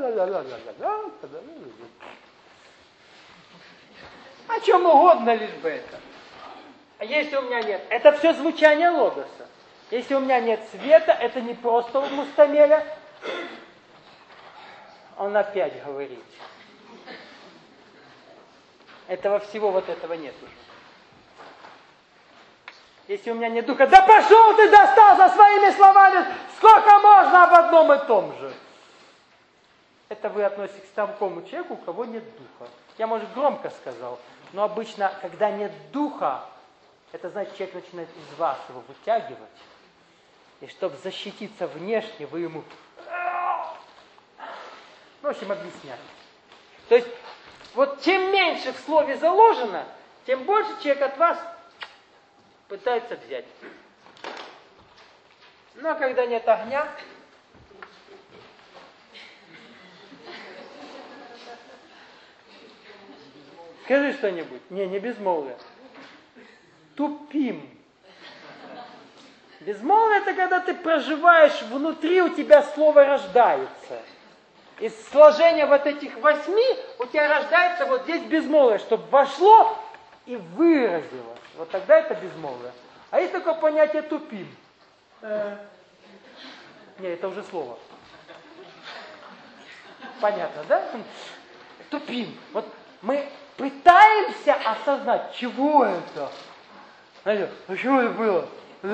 О чем угодно, лишь бы это. А если у меня нет, это все звучание логоса. Если у меня нет света, это не просто у пустомеля. Он опять говорит. Этого всего вот этого нет уже. Если у меня нет духа, да пошел ты, достал за своими словами, сколько можно об одном и том же. Это вы относитесь к такому человеку, у кого нет духа. Я, может, громко сказал, но обычно, когда нет духа, это значит, человек начинает из вас его вытягивать. И чтобы защититься внешне, вы ему... В общем, объясняю. То есть, вот чем меньше в слове заложено, тем больше человек от вас пытается взять. Но когда нет огня, скажи что-нибудь. Не безмолвие. Тупим. Безмолвие — это когда ты проживаешь, внутри у тебя слово рождается. Из сложения вот этих 8 у тебя рождается вот здесь безмолвие, чтобы вошло и выразилось. Вот тогда это безмолвие. А есть такое понятие тупим. Не, это уже слово. Понятно, да? Тупим. Вот мы пытаемся осознать, чего это. Знаете, а чего это было?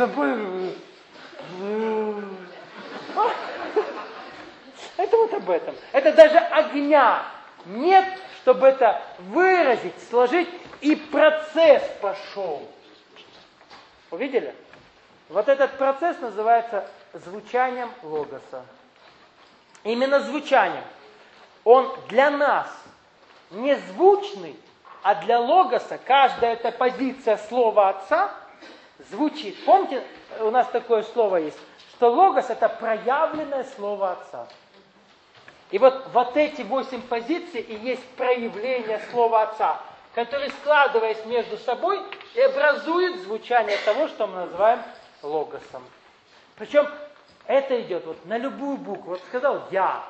Это вот об этом. Это даже огня нет, чтобы это выразить, сложить, и процесс пошел. Увидели? Вот этот процесс называется звучанием логоса. Именно звучанием. Он для нас не звучный, а для логоса каждая эта позиция слова Отца звучит. Помните, у нас такое слово есть, что логос — это проявленное слово Отца. И вот эти 8 позиций и есть проявление слова Отца, которые, складываясь между собой, и образуют звучание того, что мы называем логосом. Причем это идет вот на любую букву. Вот сказал я,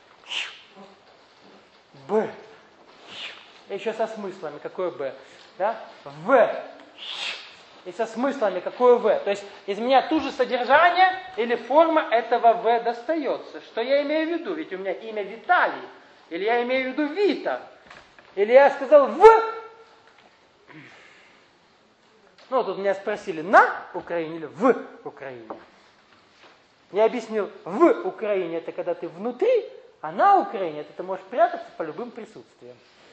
Б, еще со смыслами, какое Б, да? В, и со смыслами, какое В. То есть из меня ту же содержание или форма этого В достается. Что я имею в виду? Ведь у меня имя Виталий. Или я имею в виду Вита. Или я сказал В. Ну, тут меня спросили, на Украине или в Украине. Я объяснил, в Украине это когда ты внутри, а на Украине это ты можешь прятаться по любым присутствиям.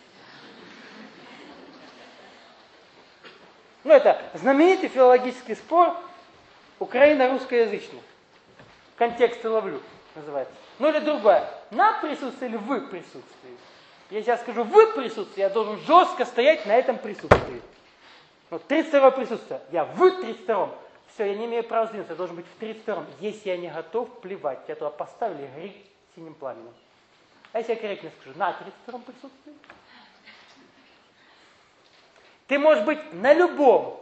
Ну, это знаменитый филологический спор Украина русскоязычный. Контексты ловлю, называется. Ну или другое. На присутствии или в присутствии. Если я скажу в присутствии, я должен жестко стоять на этом присутствии. Вот 32-е присутствие. Я в 32-м. Все, я не имею права сдвинуться, я должен быть в 32-м. Если я не готов, плевать. Тебя туда поставили, гори синим пламенем. А если я корректно скажу, на 32-м присутствии? Ты можешь быть на любом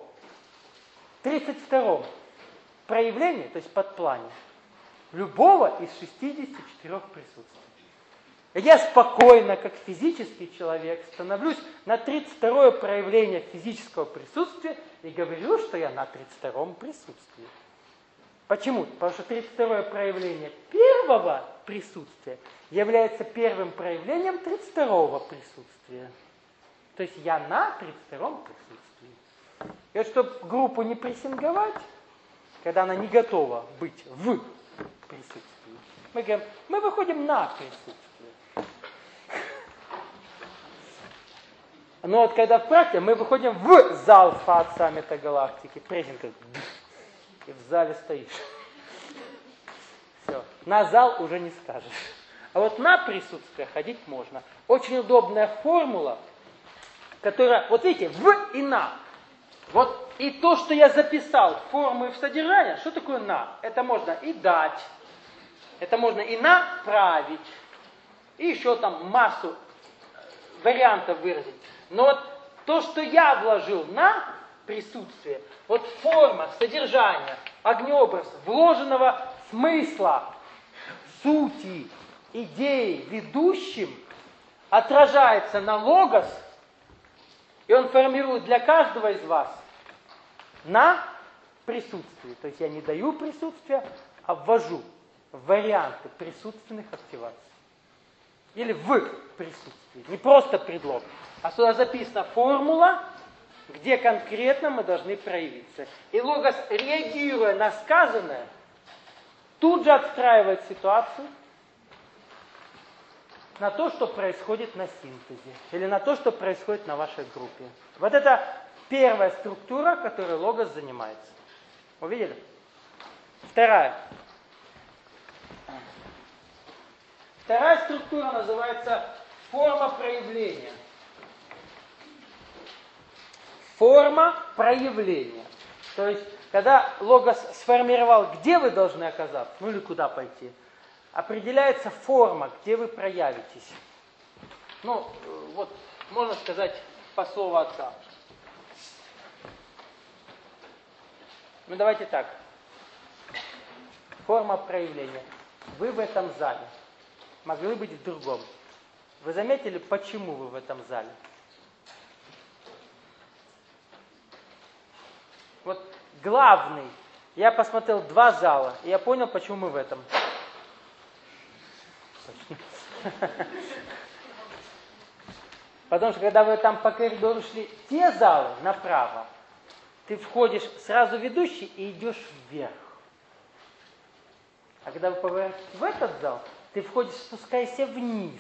32-м проявлении, то есть подплане, любого из 64 присутствий. Я спокойно, как физический человек, становлюсь на 32-е проявление физического присутствия и говорю, что я на 32-м присутствии. Почему? Потому что 32-е проявление первого присутствия является первым проявлением 32-го присутствия. То есть я на 32-м присутствии. И вот чтобы группу не прессинговать, когда она не готова быть в присутствии, мы говорим, мы выходим на присутствие. Но вот когда в практике, мы выходим в зал ФАЦа метагалактики, прессинг, и в зале стоишь. Все. На зал уже не скажешь. А вот на присутствие ходить можно. Очень удобная формула, которая, вот видите, в и на. Вот и то, что я записал, формы в содержание, что такое на? Это можно и дать, это можно и направить, и еще там массу вариантов выразить. Но вот то, что я вложил на присутствие, вот форма, содержание, огнеобраз, вложенного смысла, сути, идеи ведущим, отражается на логос, и он формирует для каждого из вас на присутствие. То есть я не даю присутствия, а ввожу варианты присутственных активаций. Или в присутствии. Не просто предлог. А сюда записана формула, где конкретно мы должны проявиться. И логос, реагируя на сказанное, тут же отстраивает ситуацию на то, что происходит на синтезе. Или на то, что происходит на вашей группе. Вот это первая структура, которой логос занимается. Увидели? Вторая. Вторая структура называется форма проявления. Форма проявления. То есть, когда логос сформировал, где вы должны оказаться, ну или куда пойти, определяется форма, где вы проявитесь. Ну, вот, можно сказать, по слову отца. Ну, давайте так. Форма проявления. Вы в этом зале. Могли быть в другом. Вы заметили, почему вы в этом зале? Вот главный. Я посмотрел 2 зала, и я понял, почему мы в этом. Потому что, когда вы там по коридору шли, те залы направо, ты входишь сразу в ведущий и идешь вверх. А когда вы поворачиваетесь в этот зал, ты входишь, спускайся вниз.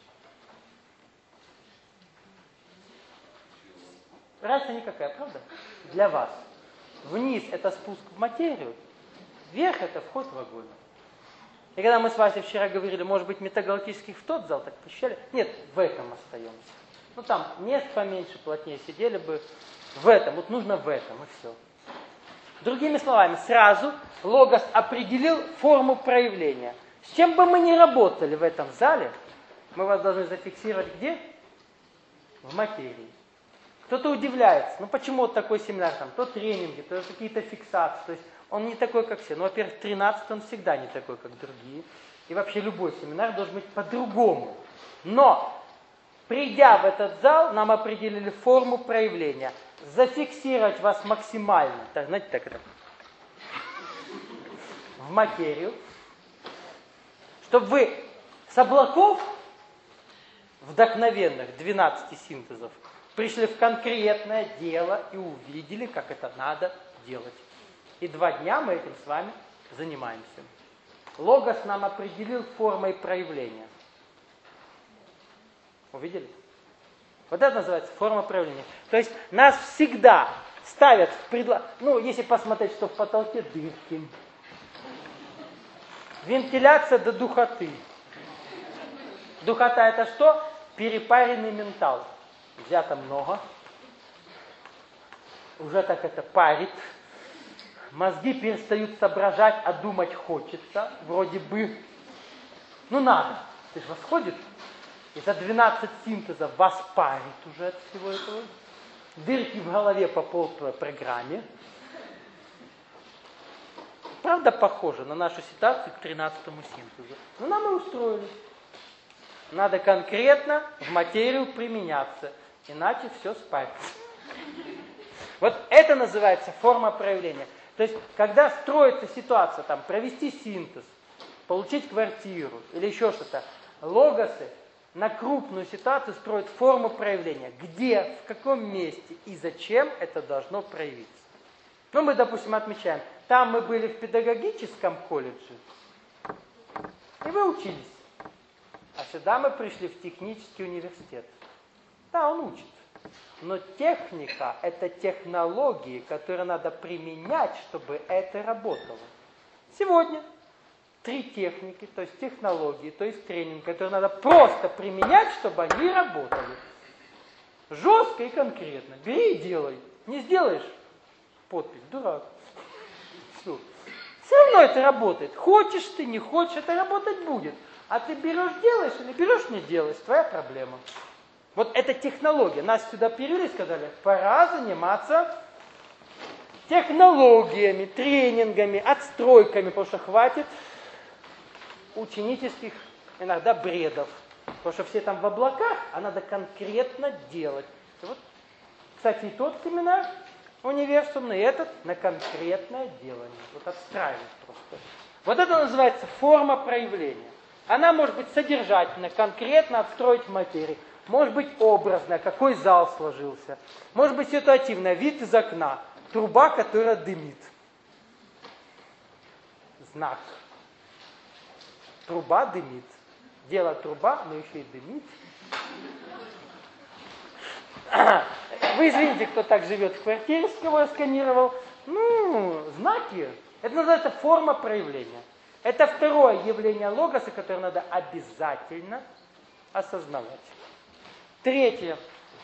Разница никакая, правда? Для вас. Вниз это спуск в материю, вверх это вход в огонь. И когда мы с Васей вчера говорили, может быть, метагалактических в тот зал, так посчитали? Нет, в этом остаемся. Ну там мест поменьше, плотнее сидели бы. В этом, вот нужно в этом, и все. Другими словами, сразу логос определил форму проявления. С чем бы мы ни работали в этом зале, мы вас должны зафиксировать где? В материи. Кто-то удивляется, ну почему вот такой семинар, там, то тренинги, то какие-то фиксации. То есть он не такой, как все. Ну, во-первых, 13 он всегда не такой, как другие. И вообще любой семинар должен быть по-другому. Но, придя в этот зал, нам определили форму проявления. Зафиксировать вас максимально. Так, знаете, так это. В материю. Чтобы вы с облаков вдохновенных 12 синтезов пришли в конкретное дело и увидели, как это надо делать. И 2 дня мы этим с вами занимаемся. Логос нам определил формой проявления. Увидели? Вот это называется форма проявления. То есть нас всегда ставят в предложение. Ну, если посмотреть, что в потолке дырки. Вентиляция до духоты. Духота это что? Перепаренный ментал. Взято много. Уже так это парит. Мозги перестают соображать, а думать хочется. Вроде бы. Ну надо. Ты же восходит. И за 12 синтезов вас парит уже от всего этого. Дырки в голове по полной программе. Правда похоже на нашу ситуацию к 13-му синтезу. Но нам и устроили. Надо конкретно в материю применяться. Иначе все спарится. Вот это называется форма проявления. То есть, когда строится ситуация, там, провести синтез, получить квартиру или еще что-то, логосы на крупную ситуацию строить форму проявления. Где, в каком месте и зачем это должно проявиться. Ну, мы, допустим, отмечаем, там мы были в педагогическом колледже, и вы учились. А сюда мы пришли в технический университет. Да, он учит. Но техника – это технологии, которые надо применять, чтобы это работало. Сегодня 3 техники, то есть технологии, то есть тренинг, которые надо просто применять, чтобы они работали. Жестко и конкретно. Бери и делай. Не сделаешь – подпись, дурак. Все. Все равно это работает. Хочешь ты, не хочешь, это работать будет. А ты берешь, делаешь или берешь, не делаешь, твоя проблема. Вот это технология. Нас сюда перевели, сказали, пора заниматься технологиями, тренингами, отстройками, потому что хватит ученических иногда бредов. Потому что все там в облаках, а надо конкретно делать. И вот, кстати, и тот семинар универсумный, и этот на конкретное делание. Вот отстраивать просто. Вот это называется форма проявления. Она может быть содержательная, конкретно отстроить материю. Может быть образная, какой зал сложился. Может быть ситуативная, вид из окна, труба, которая дымит. Знак. Труба дымит. Дело труба, но еще и дымит. Вы извините, кто так живет в квартире, с кого я сканировал. Ну, знаки. Это называется форма проявления. Это второе явление логоса, которое надо обязательно осознавать. Третье.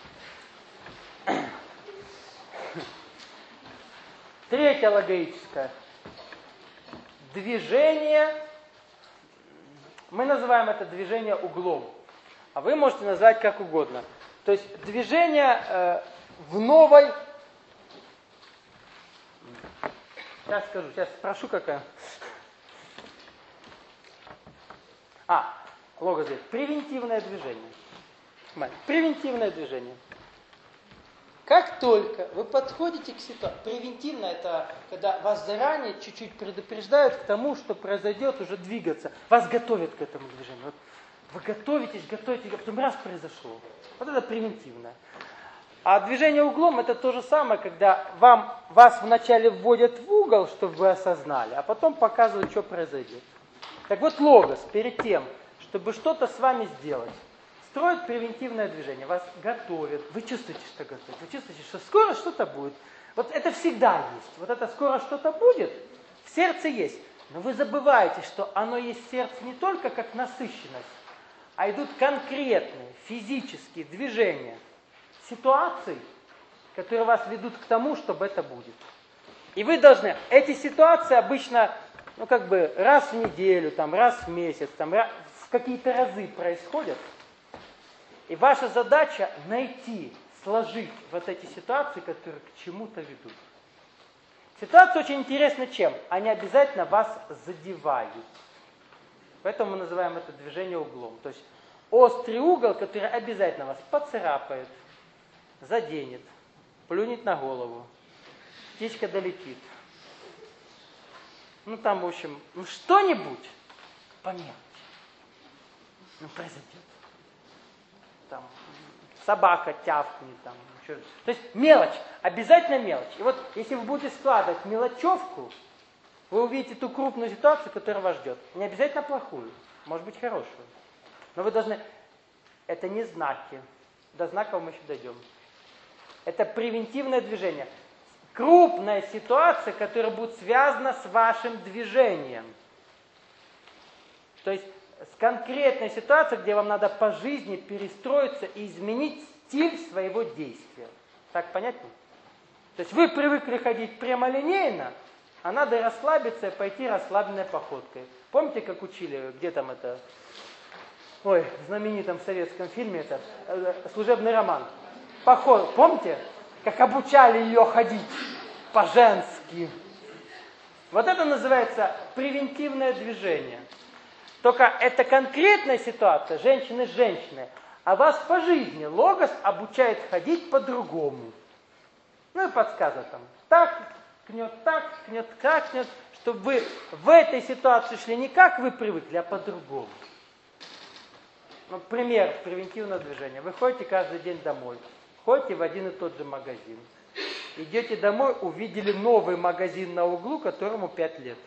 Третье логоическое. Движение. Мы называем это движение углом. А вы можете назвать как угодно. То есть движение в новой... Сейчас скажу, сейчас спрошу какая. Логос говорит, превентивное движение. Превентивное движение. Как только вы подходите к ситуации, превентивно это когда вас заранее чуть-чуть предупреждают к тому, что произойдет, уже двигаться. Вас готовят к этому движению. Вот вы готовитесь, а потом раз произошло. Вот это превентивное. А движение углом это то же самое, когда вас вначале вводят в угол, чтобы вы осознали, а потом показывают, что произойдет. Так вот логос перед тем, чтобы что-то с вами сделать, строит превентивное движение, вас готовят, вы чувствуете, что готовят, вы чувствуете, что скоро что-то будет. Вот это всегда есть, вот это скоро что-то будет, в сердце есть. Но вы забываете, что оно есть в сердце не только как насыщенность, а идут конкретные физические движения ситуаций, которые вас ведут к тому, чтобы это будет. И вы должны, эти ситуации обычно, раз в неделю, раз в месяц, в какие-то разы происходят. И ваша задача найти, сложить вот эти ситуации, которые к чему-то ведут. Ситуации очень интересны чем? Они обязательно вас задевают. Поэтому мы называем это движение углом. То есть острый угол, который обязательно вас поцарапает, заденет, плюнет на голову, птичка долетит. В общем, что-нибудь по мелочи. Произойдет. Собака тявкнет, то есть мелочь, обязательно мелочь. И вот если вы будете складывать мелочевку, вы увидите ту крупную ситуацию, которая вас ждет. Не обязательно плохую, может быть хорошую. Но вы должны, это не знаки, до знаков мы еще дойдем. Это превентивное движение. Крупная ситуация, которая будет связана с вашим движением. То есть с конкретной ситуацией, где вам надо по жизни перестроиться и изменить стиль своего действия. Так понятно? То есть вы привыкли ходить прямолинейно, а надо расслабиться и пойти расслабленной походкой. Помните, как учили, где там это, в знаменитом советском фильме, это служебный роман. Поход, помните, как обучали ее ходить по-женски? Вот это называется превентивное движение. Только это конкретная ситуация, женщины с женщиной, а вас по жизни логос обучает ходить по-другому. И подсказывает так кнет, так кнет, чтобы вы в этой ситуации шли не как вы привыкли, а по-другому. Ну, пример превентивного движения. Вы ходите каждый день домой, ходите в один и тот же магазин. Идете домой, увидели новый магазин на углу, которому 5 лет.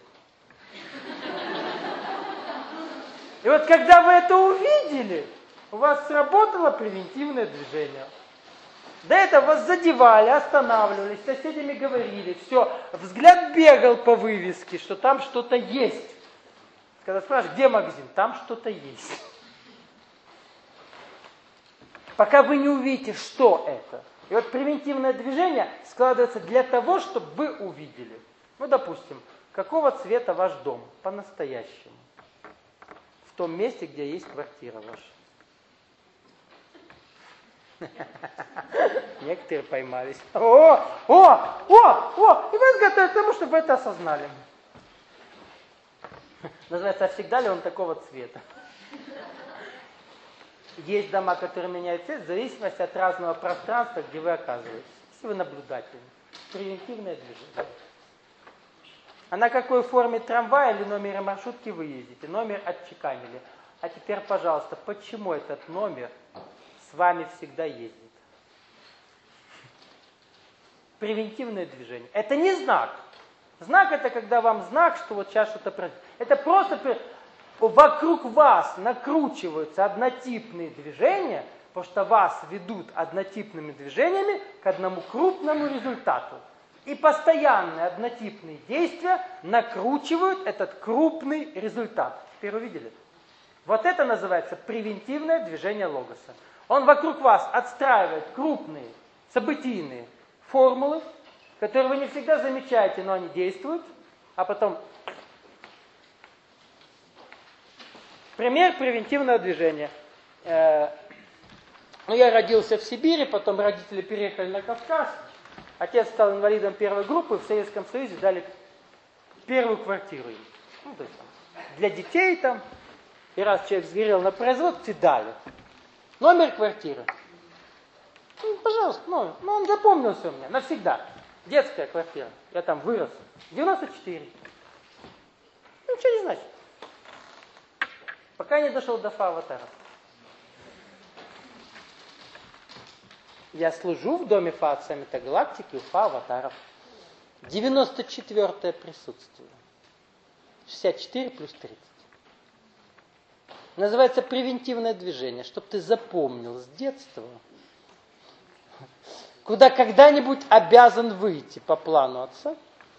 И вот когда вы это увидели, у вас сработало превентивное движение. До этого вас задевали, останавливались, с соседями говорили, все, взгляд бегал по вывеске, что там что-то есть. Когда спрашиваешь, где магазин, там что-то есть. Пока вы не увидите, что это. И вот превентивное движение складывается для того, чтобы вы увидели. Ну, допустим, какого цвета ваш дом по-настоящему? В том месте, где есть квартира ваша. Некоторые поймались. И вас готовят к тому, чтобы вы это осознали. Называется, а всегда ли он такого цвета? Есть дома, которые меняют цвет в зависимости от разного пространства, где вы оказываетесь. Если вы наблюдательны. Превентивное движение. А на какой форме трамвая или номере маршрутки вы ездите? Номер отчеканили. А теперь, пожалуйста, почему этот номер с вами всегда ездит? Превентивное движение. Это не знак. Знак это когда вам знак, что вот сейчас что-то произойдет. Это просто вокруг вас накручиваются однотипные движения, потому что вас ведут однотипными движениями к одному крупному результату. И постоянные однотипные действия накручивают этот крупный результат. Теперь увидели? Вот это называется превентивное движение логоса. Он вокруг вас отстраивает крупные событийные формулы, которые вы не всегда замечаете, но они действуют, а потом... Пример превентивного движения. Я родился в Сибири, потом родители переехали на Кавказ. Отец стал инвалидом первой группы, в Советском Союзе дали первую квартиру им. Ну, то есть, для детей там. И раз человек сгорел на производстве, дали. Номер квартиры. Ну, пожалуйста, номер. Ну, он запомнился у меня навсегда. Детская квартира. Я там вырос. 94. Ничего не значит. Пока не дошел до Фа-аватаров. Я служу в доме Фа от саммита галактики у Фа-аватаров. 94-е присутствие. 64 плюс 30. Называется превентивное движение, чтобы ты запомнил с детства, куда когда-нибудь обязан выйти по плану отца.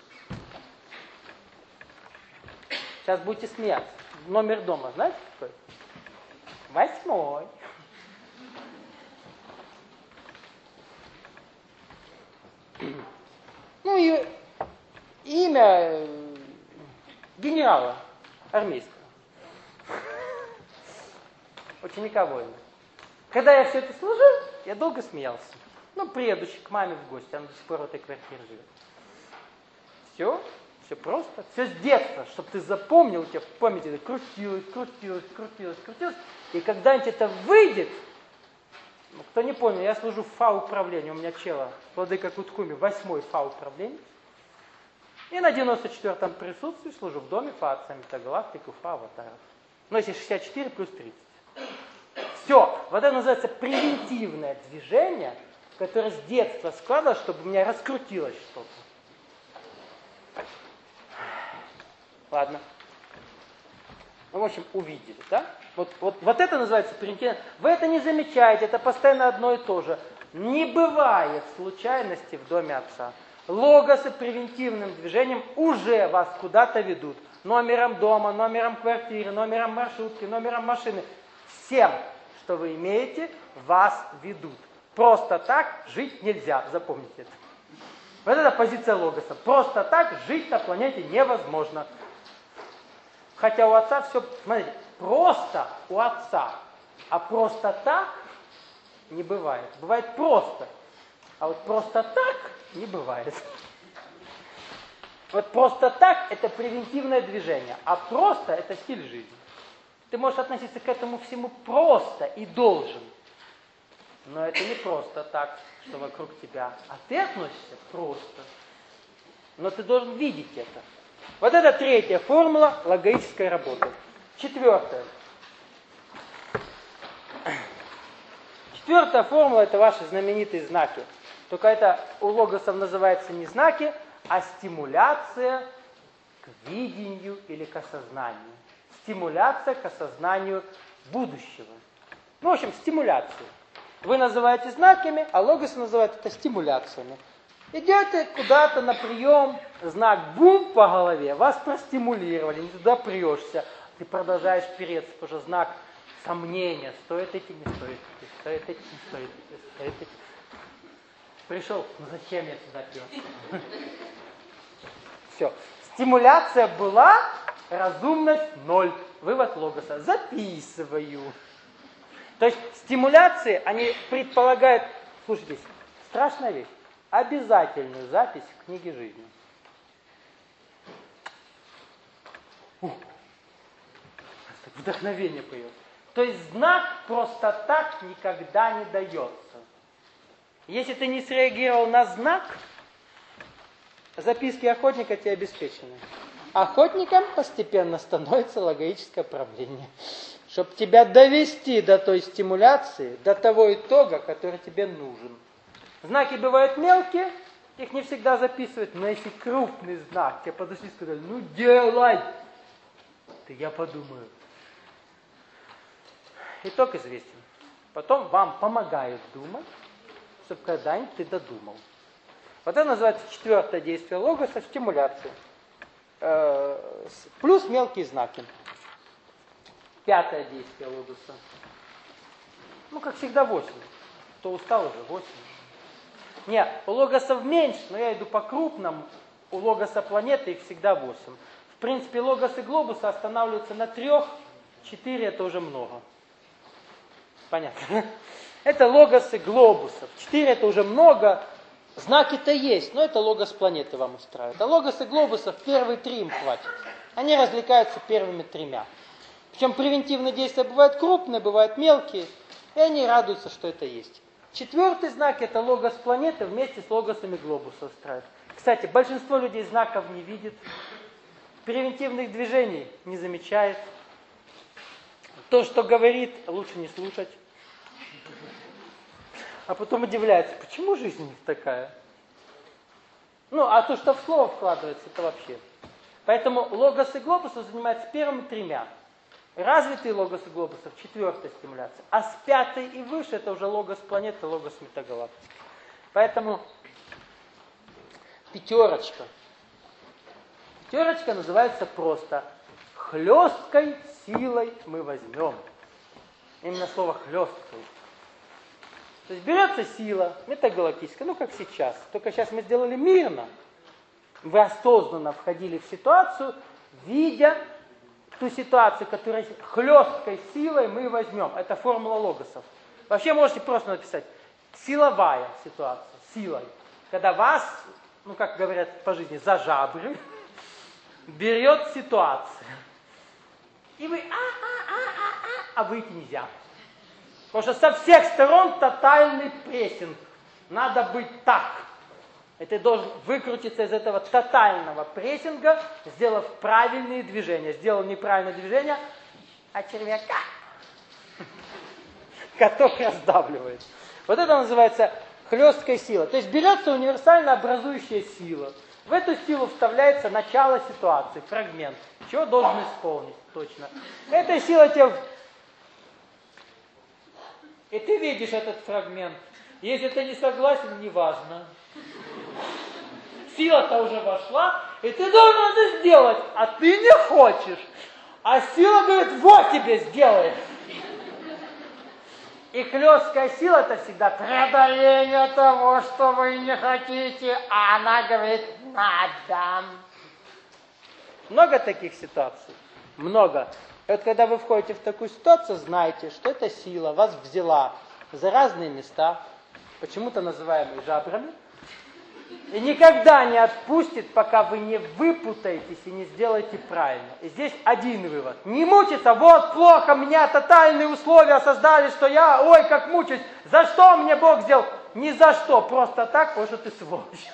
Сейчас будете смеяться. Номер дома, знаете какой? 8. Ну и имя генерала армейского. Ученика войны. Когда я все это служил, я долго смеялся. Ну, приедущий к маме в гости, она до сих пор в этой квартире живет. Все просто. Все с детства, чтобы ты запомнил, у тебя в памяти это крутилось. И когда-нибудь это выйдет, кто не понял, я служу в Фа-управлении, у меня чела, владыка Куткуми, 8-й Фа-управление. И на 94-м присутствии служу в доме Фа от саммита галактики у Фа-аватаров. Но если 64 плюс 30. Все, вот это называется превентивное движение, которое с детства складывалось, чтобы у меня раскрутилось что-то. Ладно. Ну, в общем, увидели, да? Вот это называется превентивное. Вы это не замечаете, это постоянно одно и то же. Не бывает случайности в доме отца. Логосы превентивным движением уже вас куда-то ведут. Номером дома, номером квартиры, номером маршрутки, номером машины. Всем, что вы имеете, вас ведут. Просто так жить нельзя, запомните это. Вот это позиция логоса. Просто так жить на планете невозможно. Хотя у отца все, смотрите, просто у отца. А просто так не бывает. Бывает просто. А вот просто так не бывает. Вот просто так это превентивное движение. А просто это стиль жизни. Ты можешь относиться к этому всему просто и должен. Но это не просто так, что вокруг тебя. А ты относишься просто. Но ты должен видеть это. Вот это третья формула логической работы. Четвертая. Четвертая формула – это ваши знаменитые знаки. Только это у логосов называется не знаки, а стимуляция к видению или к осознанию. Стимуляция к осознанию будущего. Ну, в общем, стимуляция. Вы называете знаками, а логосы называют это стимуляциями. Идете куда-то на прием, знак бум по голове, вас простимулировали, не туда прешься. Ты продолжаешь переться, потому что знак сомнения, стоит идти, не стоит идти, стоит идти, не стоит идти, стоит идти. Пришел, ну зачем я сюда пёс? Все. Стимуляция была, разумность ноль. Вывод логоса. Записываю. То есть стимуляции, они предполагают, слушайте, страшная вещь, обязательную запись в книге жизни. Вдохновение появилось. То есть знак просто так никогда не дается. Если ты не среагировал на знак, записки охотника тебе обеспечены. Охотником постепенно становится логическое правление. Чтобы тебя довести до той стимуляции, до того итога, который тебе нужен. Знаки бывают мелкие, их не всегда записывают, но если крупный знак, тебе подошли и сказали, ну делай, то я подумаю. Итог известен. Потом вам помогают думать, чтобы когда-нибудь ты додумал. Вот это называется четвертое действие логоса, стимуляция. Плюс мелкие знаки. Пятое действие логоса. Ну, как всегда, 8. Кто устал уже, 8. Нет, у логосов меньше, но я иду по крупному. У логоса планеты их всегда 8. В принципе, логосы глобуса останавливаются на 3, 4 это уже много. Понятно? Это логосы глобусов. 4 это уже много. Знаки-то есть, но это логос планеты вам устраивает. А логосы глобусов первые 3 им хватит. Они развлекаются первыми 3. Причем превентивные действия бывают крупные, бывают мелкие, и они радуются, что это есть. 4 знак это логос планеты вместе с логосами глобуса устраивает. Кстати, большинство людей знаков не видит, превентивных движений не замечает. То, что говорит, лучше не слушать. А потом удивляется, почему жизнь у них такая? Ну, а то, что в слово вкладывается, это вообще. Поэтому логосы глобусов занимаются первыми 3. Развитые логосы глобусов 4-я стимуляция. А с 5-й и выше это уже логос планеты, логос метагалактики. Поэтому 5. 5 называется просто хлесткой силой мы возьмем. Именно слово хлесткой. То есть берется сила метагалактическая, ну как сейчас. Только сейчас мы сделали мирно. Вы осознанно входили в ситуацию, видя ту ситуацию, которую хлесткой силой мы возьмем. Это формула логосов. Вообще можете просто написать силовая ситуация, силой. Когда вас, ну как говорят по жизни, за жабры берет ситуация. И вы а выйти нельзя. Потому что со всех сторон тотальный прессинг. Надо быть так. И ты должен выкрутиться из этого тотального прессинга, сделав правильные движения. Сделал неправильное движение, а червяка каток раздавливает. Вот это называется хлесткая сила. То есть берется универсально образующая сила. В эту силу вставляется начало ситуации, фрагмент. Чего должен исполнить точно. Эта сила тебе... И ты видишь этот фрагмент. Если ты не согласен, неважно. Сила-то уже вошла, и ты должен это сделать, а ты не хочешь. А сила говорит, вот тебе сделай. И хлесткая сила это всегда преодоление того, что вы не хотите, а она говорит, надо. Много таких ситуаций? Много. И вот когда вы входите в такую ситуацию, знайте, что эта сила вас взяла за разные места, почему-то называемые жабрами, и никогда не отпустит, пока вы не выпутаетесь и не сделаете правильно. И здесь один вывод. Не мучиться, вот плохо, меня тотальные условия создали, что я, ой, как мучаюсь. За что мне Бог сделал? Ни за что, просто так, потому что ты сволочь.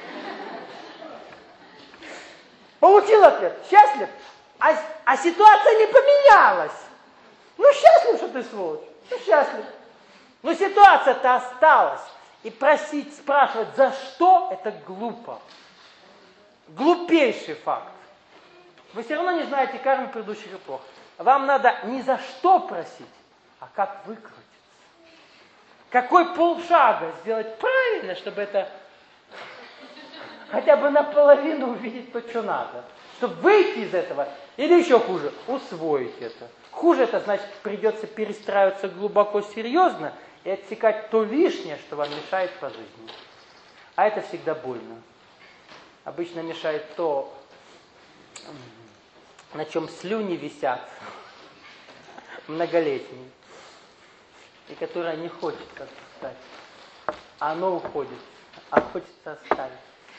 Получил ответ, счастлив, а ситуация не поменялась. Ну, счастлив, что ты сволочь, ну, счастлив. Но ситуация-то осталась. И просить, спрашивать, за что, это глупо. Глупейший факт. Вы все равно не знаете карму предыдущих эпох. Вам надо не за что просить, а как выкрутиться. Какой полшага сделать правильно, чтобы это хотя бы наполовину увидеть то, что надо. Чтобы выйти из этого, или еще хуже, усвоить это. Хуже это значит, придется перестраиваться глубоко серьезно и отсекать то лишнее, что вам мешает по жизни. А это всегда больно. Обычно мешает то, на чем слюни висят, многолетние, и которое не хочется отпускать. А оно уходит, а хочется оставить.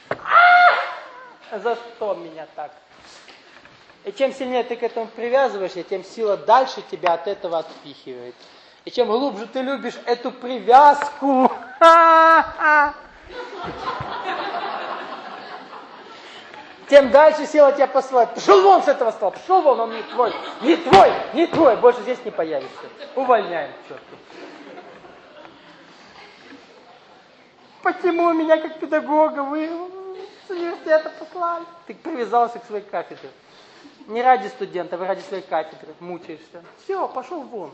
За что меня так? И чем сильнее ты к этому привязываешься, тем сила дальше тебя от этого отпихивает. И чем глубже ты любишь эту привязку, тем дальше сила тебя посылает. Пошел вон с этого стола, пошел вон, он не твой, не твой, не твой, больше здесь не появишься. Увольняем к черту. Почему меня как педагога вы с университета послали? Ты привязался к своей кафедре. Не ради студентов, а ради своей кафедры. Мучаешься. Все, пошел вон.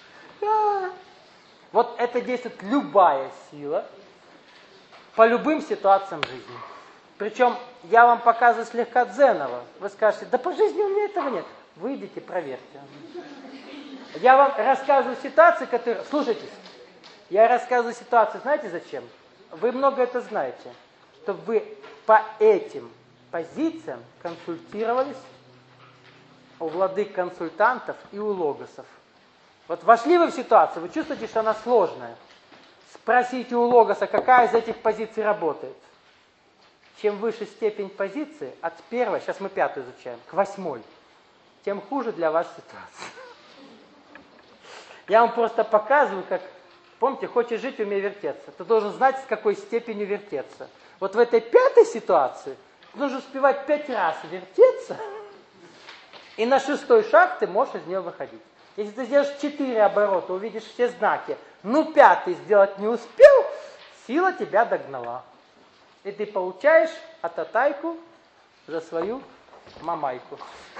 Вот это действует любая сила по любым ситуациям жизни. Причем я вам показываю слегка дзеново. Вы скажете, да по жизни у меня этого нет. Выйдите, проверьте. Я вам рассказываю ситуации, которые... Слушайтесь. Я рассказываю ситуации, знаете зачем? Вы много это знаете. Чтобы вы по этим позициям консультировались у владык консультантов и у логосов. Вот вошли вы в ситуацию, вы чувствуете, что она сложная. Спросите у логоса, какая из этих позиций работает. Чем выше степень позиции, от первой, сейчас мы пятую изучаем, к 8, тем хуже для вас ситуация. Я вам просто показываю, как, помните, хочешь жить, умей вертеться. Ты должен знать, с какой степенью вертеться. Вот в этой 5 ситуации ты должен успевать 5 раз вертеться, и на 6-й шаг ты можешь из нее выходить. Если ты сделаешь 4 оборота, увидишь все знаки, ну 5-й сделать не успел, сила тебя догнала. И ты получаешь ататайку за свою мамайку.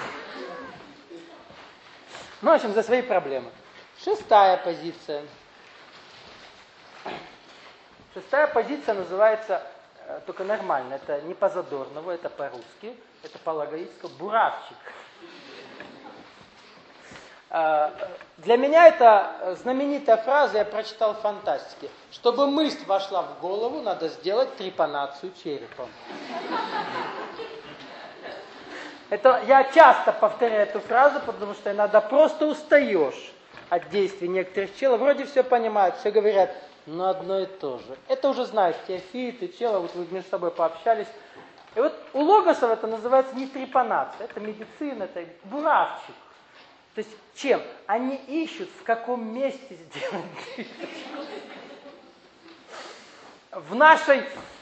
Ну, в общем, за свои проблемы. 6-я позиция. 6-я позиция называется, только нормально, это не по-задорному, это по-русски, это по-логическому, буравчик. Для меня это знаменитая фраза, я прочитал в фантастике. Чтобы мысль вошла в голову, надо сделать трепанацию черепом. Это, я часто повторяю эту фразу, потому что иногда просто устаешь от действий некоторых челов. Вроде все понимают, все говорят, но одно и то же. Это уже знают теофиты, челы, вот вы между собой пообщались. И вот у логосов это называется не трепанация, это медицина, это буравчик. То есть чем? Они ищут, в каком месте сделать дырочку. В нашей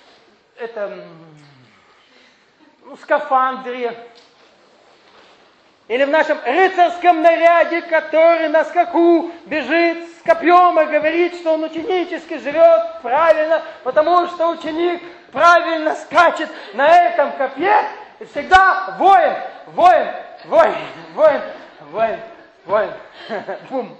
скафандре или в нашем рыцарском наряде, который на скаку бежит с копьем и говорит, что он ученически живет правильно, потому что ученик правильно скачет на этом копье, и всегда воин, воин, воин, воин. Воин, воин, бум.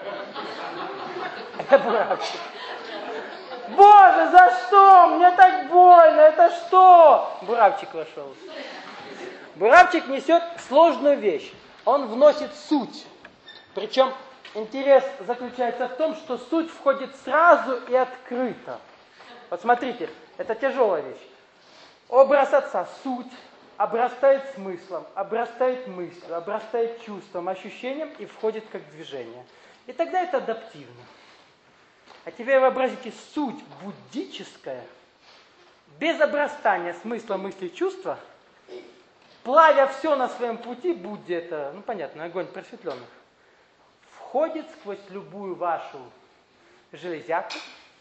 Это буравчик. Боже, за что? Мне так больно, это что? Буравчик вошел. Буравчик несет сложную вещь. Он вносит суть. Причем интерес заключается в том, что суть входит сразу и открыто. Вот смотрите, это тяжелая вещь. Образ отца, суть. Обрастает смыслом, обрастает мыслью, обрастает чувством, ощущением и входит как движение. И тогда это адаптивно. А теперь вообразите суть буддическая, без обрастания смысла, мысли, чувства, плавя все на своем пути, Будде это, ну понятно, огонь просветленных, входит сквозь любую вашу железяку,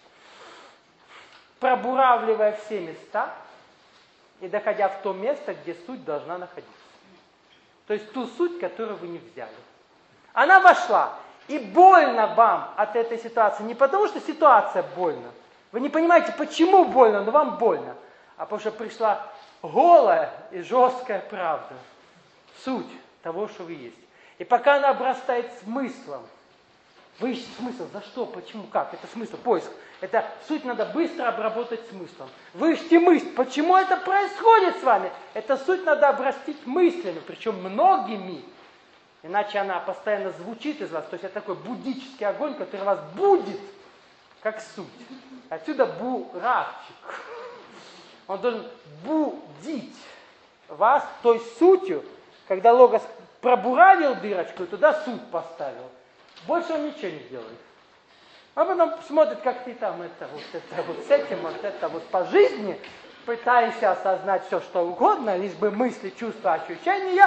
пробуравливая все места, и доходя в то место, где суть должна находиться. То есть ту суть, которую вы не взяли. Она вошла. И больно вам от этой ситуации. Не потому, что ситуация больна. Вы не понимаете, почему больно, но вам больно. А потому что пришла голая и жесткая правда. Суть того, что вы есть. И пока она обрастает смыслом, вы ищете смысл. За что, почему, как? Это смысл, поиск. Это суть надо быстро обработать смыслом. Вы ищете мысль. Почему это происходит с вами? Это суть надо обрастить мыслями, причем многими. Иначе она постоянно звучит из вас. То есть это такой буддический огонь, который вас будет, как суть. Отсюда буравчик. Он должен будить вас той сутью, когда Логос пробуравил дырочку и туда суть поставил. Больше он ничего не делает. А потом смотрит, как ты там это вот с этим, вот это вот по жизни, пытаешься осознать все, что угодно, лишь бы мысли, чувства, ощущения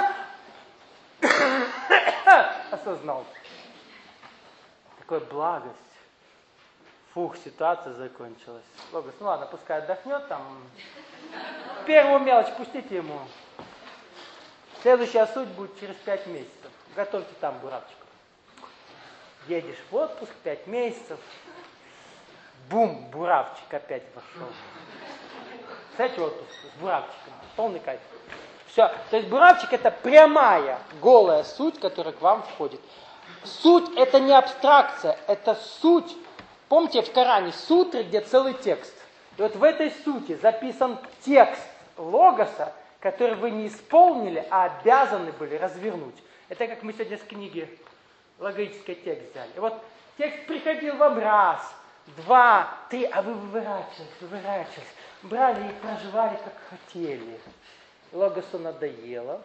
осознал. Такая благость. Фух, ситуация закончилась. Логос, ну ладно, пускай отдохнет там. Первую мелочь пустите ему. Следующая суть будет через 5 месяцев. Готовьте там буравчик. Едешь в отпуск 5 месяцев. Бум, буравчик опять вошел. Кстати, отпуск с буравчиком. Полный кайф. Все. То есть буравчик это прямая, голая суть, которая к вам входит. Суть это не абстракция, это суть. Помните в Коране сутры, где целый текст. И вот в этой сути записан текст Логоса, который вы не исполнили, а обязаны были развернуть. Это как мы сегодня с книги логический текст взяли. И вот текст приходил вам раз, 2, 3, а вы выворачивались. Брали и проживали, как хотели. Логосу надоело,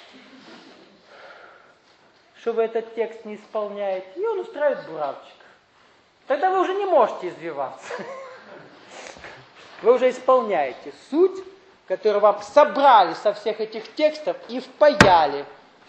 что вы этот текст не исполняете, и он устраивает буравчик. Тогда вы уже не можете извиваться. Вы уже исполняете суть, которую вам собрали со всех этих текстов и впаяли.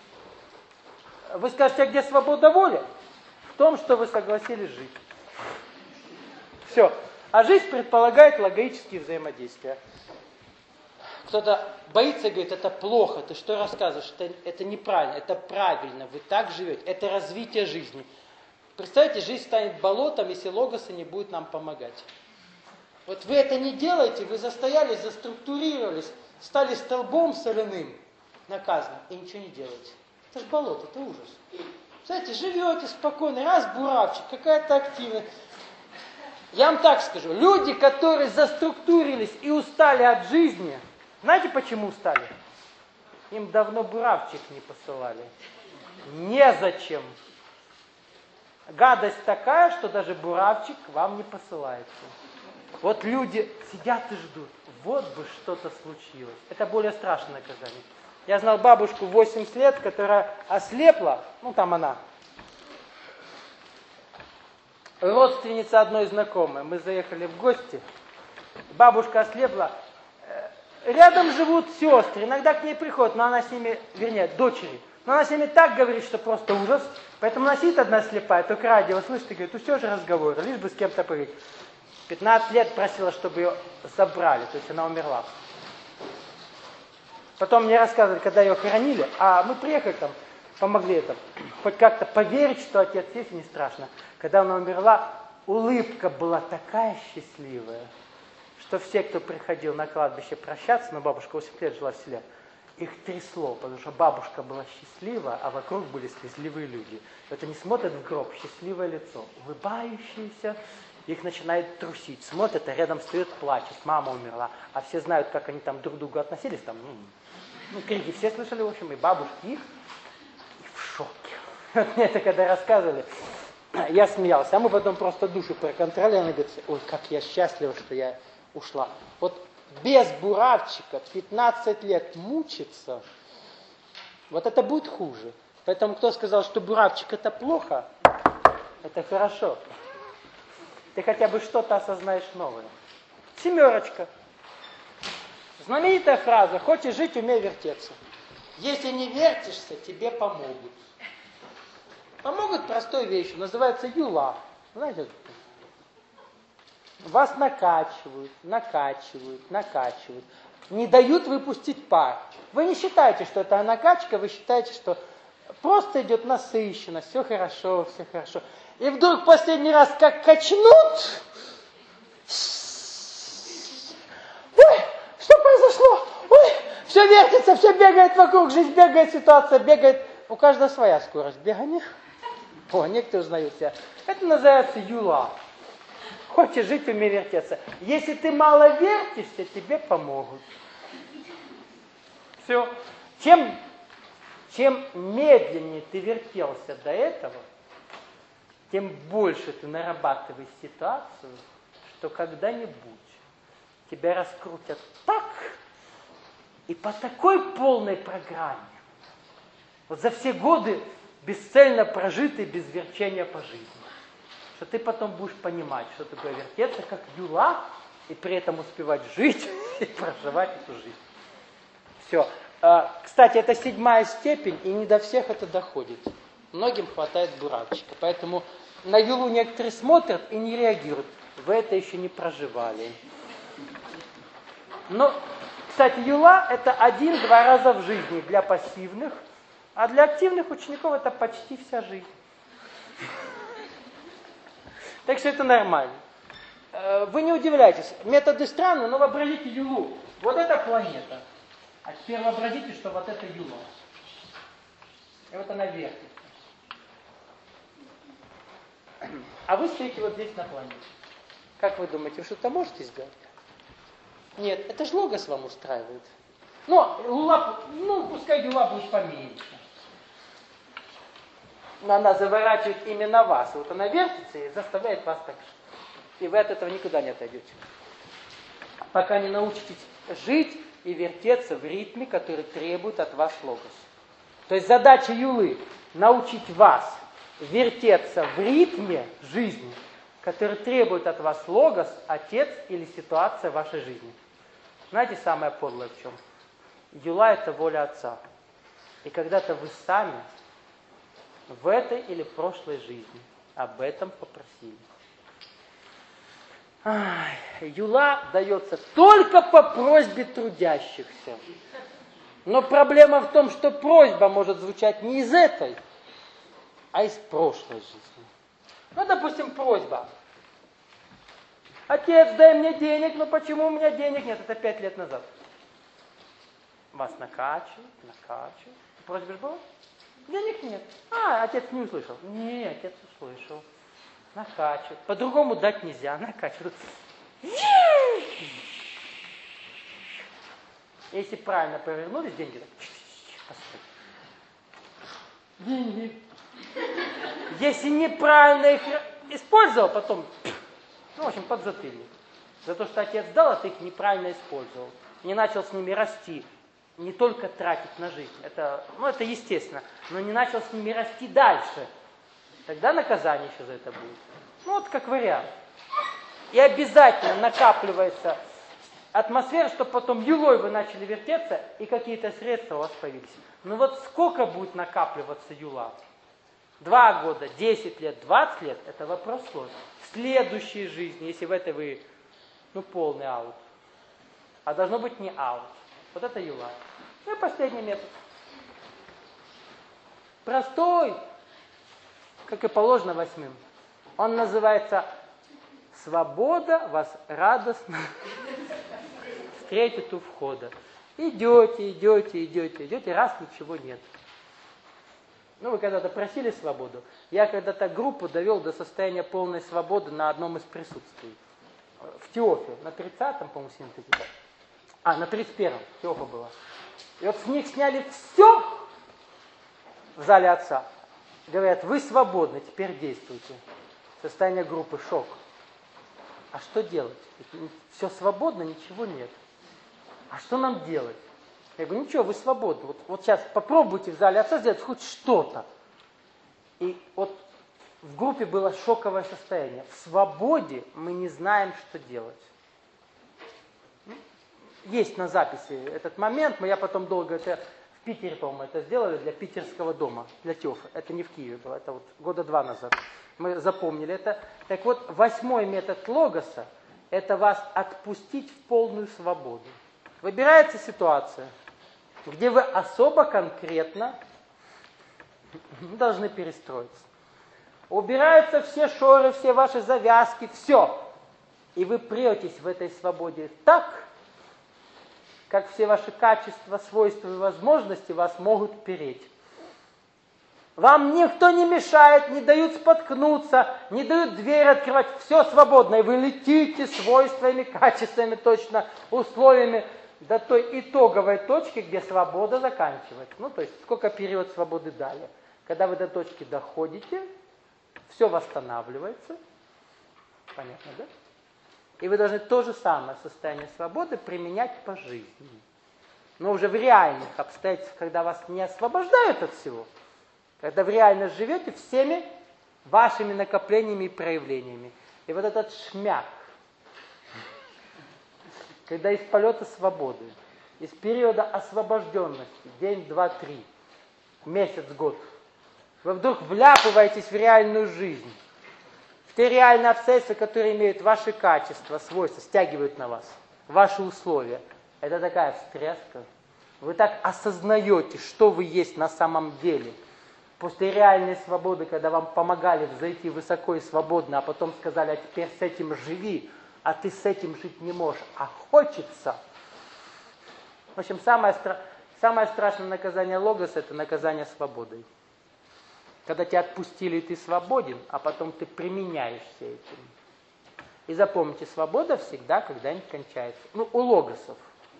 Вы скажете, а где свобода воли? В том, что вы согласились жить. Все. А жизнь предполагает логические взаимодействия. Кто-то боится и говорит, это плохо, ты что рассказываешь, это неправильно, это правильно, вы так живете, это развитие жизни. Представьте, жизнь станет болотом, если Логоса не будет нам помогать. Вот вы это не делаете, вы застоялись, заструктурировались, стали столбом соляным, наказанным, и ничего не делаете. Это же болото, это ужас. Знаете, живете спокойно, раз буравчик, какая-то активность. Я вам так скажу, люди, которые заструктурились и устали от жизни, знаете, почему устали? Им давно буравчик не посылали. Незачем. Гадость такая, что даже буравчик вам не посылается. Вот люди сидят и ждут. Вот бы что-то случилось. Это более страшное наказание. Я знал бабушку 80 лет, которая ослепла. Ну, там она. Родственница одной знакомой. Мы заехали в гости. Бабушка ослепла. Рядом живут сестры. Иногда к ней приходят, но она с ними, вернее, дочери. Но она с ними так говорит, что просто ужас. Поэтому она сидит одна слепая, только радио слышит и говорит, ну все же разговоры, лишь бы с кем-то поговорить. 15 лет просила, чтобы ее забрали, то есть она умерла. Потом мне рассказывали, когда ее хоронили, а мы приехали там, помогли это, хоть как-то поверить, что отец есть, не страшно. Когда она умерла, улыбка была такая счастливая, что все, кто приходил на кладбище прощаться, но бабушка 8 лет жила в селе, их трясло, потому что бабушка была счастлива, а вокруг были слезливые люди. Это не смотрят в гроб, счастливое лицо, улыбающиеся, их начинает трусить. Смотрят, а рядом стоит, плачет, мама умерла. А все знают, как они там друг к другу относились. Там, крики все слышали, в общем, и бабушки их, и в шоке. Вот мне это когда рассказывали, я смеялся. А мы потом просто душу проконтролировали. Она говорит, ой, как я счастлива, что я ушла. Вот без буравчика 15 лет мучиться, вот это будет хуже. Поэтому кто сказал, что буравчик это плохо, это хорошо. Ты хотя бы что-то осознаешь новое. 7. Знаменитая фраза, хочешь жить, умей вертеться. Если не вертишься, тебе помогут. Помогут простой вещью, называется юла. Знаете, вас накачивают. Не дают выпустить пар. Вы не считаете, что это накачка, вы считаете, что просто идет насыщенно, все хорошо, все хорошо. И вдруг последний раз как качнут. Ой, что произошло? Ой, все вертится, все бегает вокруг, жизнь бегает, ситуация бегает. У каждого своя скорость бегания. О, некоторые узнают себя. Это называется юла. Хочешь жить, умей вертеться. Если ты мало вертишься, тебе помогут. Все. Чем медленнее ты вертелся до этого, тем больше ты нарабатываешь ситуацию, что когда-нибудь тебя раскрутят так и по такой полной программе. Вот за все годы бесцельно прожитые без верчения по жизни. Что ты потом будешь понимать, что такое вертеться, как юла, и при этом успевать жить и проживать эту жизнь. Все. Кстати, это 7-я степень, и не до всех это доходит. Многим хватает буравчика. Поэтому на юлу некоторые смотрят и не реагируют. Вы это еще не проживали. Но, кстати, юла это 1-2 раза в жизни для пассивных, а для активных учеников это почти вся жизнь. Так что это нормально. Вы не удивляйтесь. Методы странные, но вообразите юлу. Вот эта планета. А теперь вообразите, что вот это юла. И вот она вертится. А вы стоите вот здесь на планете. Как вы думаете, вы что-то можете сделать? Нет, это же логос вам устраивает. Пускай юла будет поменьше. Но она заворачивает именно вас. Вот она вертится и заставляет вас так. И вы от этого никуда не отойдете. Пока не научитесь жить и вертеться в ритме, который требует от вас логос. То есть задача юлы – научить вас вертеться в ритме жизни, который требует от вас логос, отец или ситуация в вашей жизни. Знаете, самое подлое в чем? Юла – это воля отца. И когда-то вы сами в этой или прошлой жизни об этом попросили. Юла дается только по просьбе трудящихся. Но проблема в том, что просьба может звучать не из этой, а из прошлой жизни. Допустим, просьба. Отец, дай мне денег, но почему у меня денег нет? Это 5 лет назад. Вас накачивают. Просьба же была? Денег нет. Отец не услышал. Не, отец услышал. Накачивают. По-другому дать нельзя. Накачивают. Если правильно повернулись, деньги так. Деньги. Если неправильно их использовал, потом, в общем, подзатыльник. За то, что отец дал, а ты их неправильно использовал. Не начал с ними расти. Не только тратить на жизнь. Это естественно. Но не начал с ними расти дальше. Тогда наказание еще за это будет. Как вариант. И обязательно накапливается атмосфера, чтобы потом юлой вы начали вертеться, и какие-то средства у вас появились. Сколько будет накапливаться юла? 2 года, 10 лет, 20 лет, это вопрос сложный. В следующей жизни, если в этой вы, полный аут. А должно быть не аут. Вот это юла. И последний метод. Простой, как и положено 8-м. Он называется «Свобода вас радостно встретит у входа». Идете, раз ничего нет. Вы когда-то просили свободу. Я когда-то группу довел до состояния полной свободы на одном из присутствий. В Теофе, на 30-м, по-моему, синтезе. На 31-м Теофа была. И с них сняли все в зале отца. Говорят, вы свободны, теперь действуйте. Состояние группы, шок. А что делать? Все свободно, ничего нет. А что нам делать? Я говорю, ничего, вы свободны. Вот сейчас попробуйте в зале отца сделать хоть что-то. И в группе было шоковое состояние. В свободе мы не знаем, что делать. Есть на записи этот момент, я потом долго это в Питере, по-моему, это сделали для питерского дома, для Теофы. Это не в Киеве было, это 2 года назад. Мы запомнили это. Так вот, 8-й метод логоса – это вас отпустить в полную свободу. Выбирается ситуация, где вы особо конкретно Мы должны перестроиться. Убираются все шоры, все ваши завязки, все. И вы претесь в этой свободе так, как все ваши качества, свойства и возможности вас могут переть. Вам никто не мешает, не дают споткнуться, не дают дверь открывать. Все свободно. И вы летите свойствами, качествами, точно, условиями до той итоговой точки, где свобода заканчивается. Ну, то есть, сколько период свободы дали. Когда вы до точки доходите, все восстанавливается. Понятно, да? И вы должны то же самое состояние свободы применять по жизни. Но уже в реальных обстоятельствах, когда вас не освобождают от всего, когда вы реально живете всеми вашими накоплениями и проявлениями. И вот этот шмяк, когда из полета свободы, из периода освобожденности, день, два, три, месяц, год, вы вдруг вляпываетесь в реальную жизнь, в те реальные обстоятельства, которые имеют ваши качества, свойства, стягивают на вас, ваши условия. Это такая встряска. Вы так осознаете, что вы есть на самом деле. После реальной свободы, когда вам помогали взойти высоко и свободно, а потом сказали, а теперь с этим живи, а ты с этим жить не можешь, а хочется. В общем, самое страшное наказание логоса – это наказание свободой. Когда тебя отпустили, и ты свободен, а потом ты применяешься этим. И запомните, свобода всегда когда-нибудь кончается. Ну, у логосов.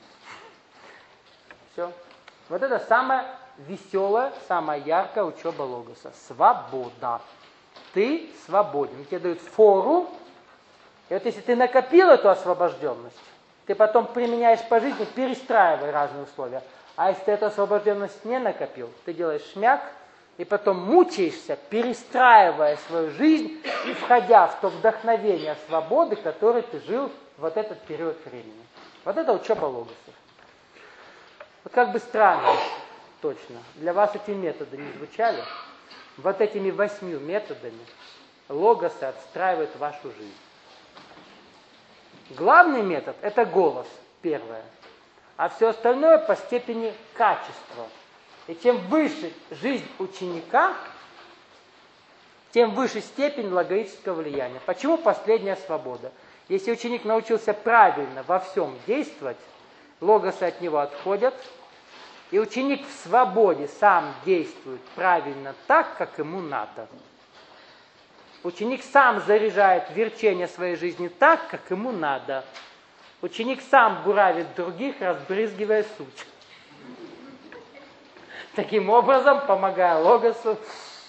Все. Вот это самая веселая, самая яркая учеба логоса. Свобода. Ты свободен. Тебе дают фору. И вот если ты накопил эту освобожденность, ты потом применяешь по жизни, перестраивая разные условия. А если ты эту освобожденность не накопил, ты делаешь шмяк, и потом мучаешься, перестраивая свою жизнь и входя в то вдохновение свободы, которой ты жил в вот этот период времени. Вот это учеба логосов. Вот как бы странно, точно, для вас эти методы не звучали, вот этими 8 методами логосы отстраивают вашу жизнь. Главный метод – это голос, первое, а все остальное по степени качества. И чем выше жизнь ученика, тем выше степень логического влияния. Почему последняя свобода? Если ученик научился правильно во всем действовать, логосы от него отходят, и ученик в свободе сам действует правильно так, как ему надо. Ученик сам заряжает верчение своей жизни так, как ему надо. Ученик сам буравит других, разбрызгивая суть. Таким образом, помогая логосу.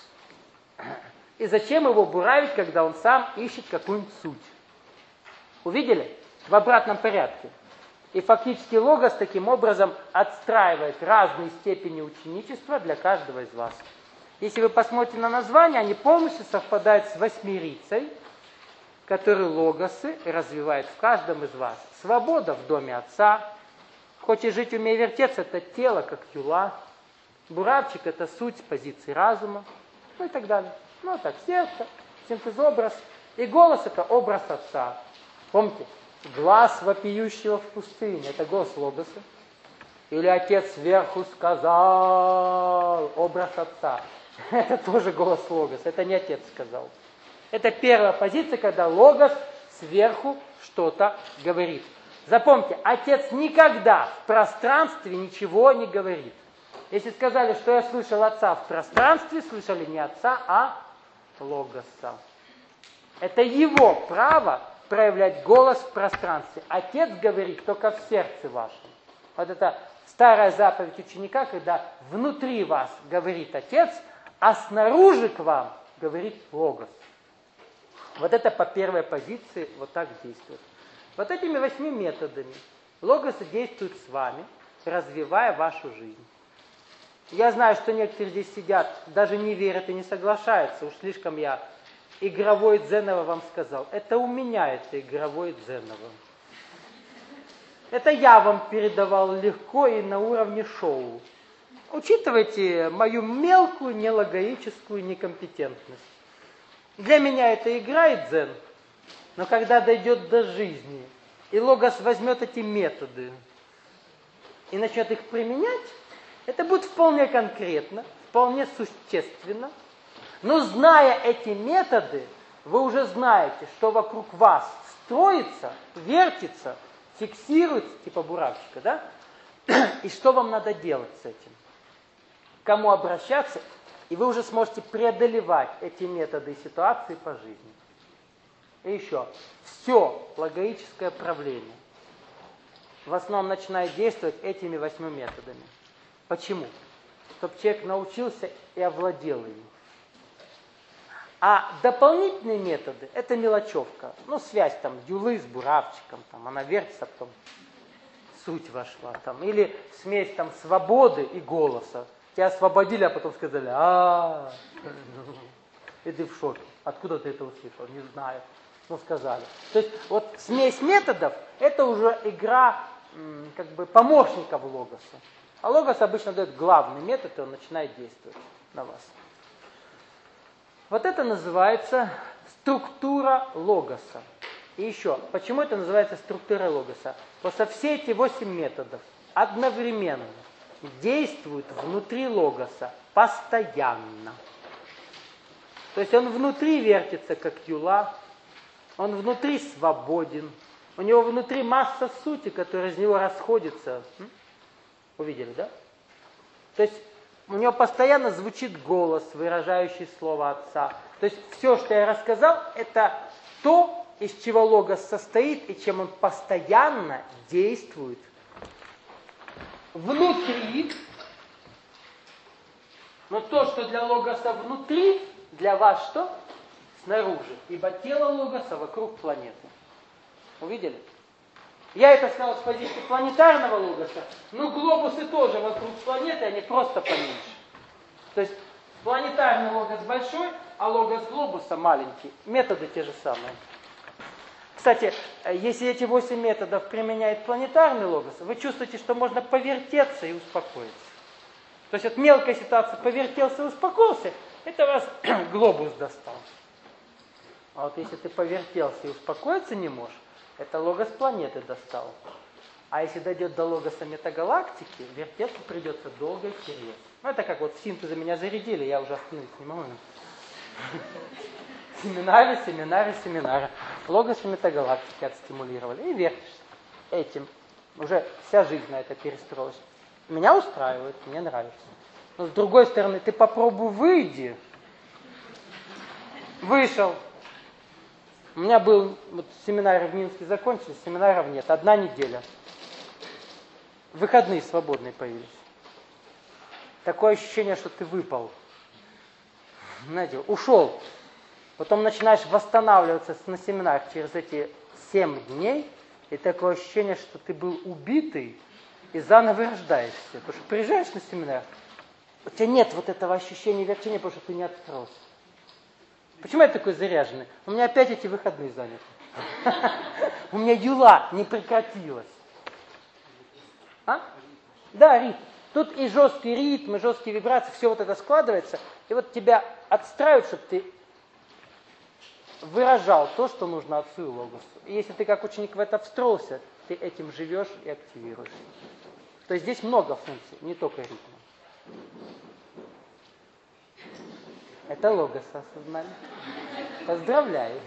И зачем его буравить, когда он сам ищет какую-нибудь суть? Увидели? В обратном порядке. И фактически логос таким образом отстраивает разные степени ученичества для каждого из вас. Если вы посмотрите на название, они полностью совпадают с восьмерицей, которую логосы развивают в каждом из вас. Свобода в доме Отца. Хочешь жить, умей вертеться, это тело, как юла. Буравчик – это суть позиции разума, ну и так далее. Ну, так, сердце, синтез-образ. И голос – это образ Отца. Помните, глаз вопиющего в пустыне – это голос логоса. Или Отец сверху сказал, образ Отца. Это тоже голос логоса, это не Отец сказал. Это первая позиция, когда логос сверху что-то говорит. Запомните, Отец никогда в пространстве ничего не говорит. Если сказали, что я слышал Отца в пространстве, слышали не Отца, а Логоса. Это его право проявлять голос в пространстве. Отец говорит только в сердце вашем. Вот это старая заповедь ученика, когда внутри вас говорит Отец, а снаружи к вам говорит Логос. Вот это по первой позиции вот так действует. Вот этими 8 методами логосы действуют с вами, развивая вашу жизнь. Я знаю, что некоторые здесь сидят, даже не верят и не соглашаются. Уж слишком я игровой дзеново вам сказал. Это у меня это игровой дзеново. Это я вам передавал легко и на уровне шоу. Учитывайте мою мелкую нелогоическую некомпетентность. Для меня это игра и дзен. Но когда дойдет до жизни, и логос возьмет эти методы и начнет их применять, это будет вполне конкретно, вполне существенно. Но зная эти методы, вы уже знаете, что вокруг вас строится, вертится, фиксируется, типа буравчика, да? И что вам надо делать с этим? К кому обращаться? И вы уже сможете преодолевать эти методы и ситуации по жизни. И еще. Все логическое правление в основном начинает действовать этими 8 методами. Почему? Чтобы человек научился и овладел ими. А дополнительные методы – это мелочевка. Ну, связь там юлы с буравчиком, там, она вертится, потом суть вошла. Там, или смесь там свободы и голоса. Тебя освободили, а потом сказали, и ты в шоке. Откуда ты это услышал? Не знаю. Ну, сказали. То есть, вот смесь методов – это уже игра как бы помощников логоса. А логос обычно дает главный метод, и он начинает действовать на вас. Вот это называется структура логоса. И еще, почему это называется структура логоса? Потому что все эти 8 методов одновременно действуют внутри логоса постоянно. То есть он внутри вертится, как юла, он внутри свободен, у него внутри масса сути, которая из него расходится. Увидели, да? То есть у него постоянно звучит голос, выражающий слово Отца. То есть все, что я рассказал, это то, из чего логос состоит и чем он постоянно действует внутри. Но то, что для логоса внутри, для вас что? Снаружи. Ибо тело логоса вокруг планеты. Увидели? Я это сказал с позиции планетарного логоса, но глобусы тоже вокруг планеты, они просто поменьше. То есть планетарный логос большой, а логос глобуса маленький. Методы те же самые. Кстати, если эти 8 методов применяет планетарный логос, вы чувствуете, что можно повертеться и успокоиться. То есть от мелкой ситуации повертелся и успокоился, это вас глобус достал. А вот если ты повертелся и успокоиться не можешь, это логос планеты достал. А если дойдет до логоса метагалактики, вертеться придется долго и серьезно. Ну, это как вот в синтезе меня зарядили, я уже остановиться не могу. Семинары. Логос и метагалактики отстимулировали. И вертишься этим. Уже вся жизнь на это перестроилась. Меня устраивает, мне нравится. Но с другой стороны, ты попробуй выйди. Вышел. У меня был вот, семинар в Минске закончился, семинаров нет, 1 неделя. Выходные свободные появились. Такое ощущение, что ты выпал. Знаете, ушел. Потом начинаешь восстанавливаться на семинар через эти 7 дней, и такое ощущение, что ты был убитый, и заново рождаешься. Потому что приезжаешь на семинар, у тебя нет вот этого ощущения вертения, потому что ты не открылся. Почему я такой заряженный? У меня опять эти выходные заняты. У меня юла не прекратилась. Да, ритм. Тут и жесткий ритм, и жесткие вибрации, все вот это складывается. И вот тебя отстраивают, чтобы ты выражал то, что нужно Отцу и Логосу. И если ты как ученик в это встроился, ты этим живешь и активируешь. То есть здесь много функций, не только ритма. Это логос осознали. Поздравляю.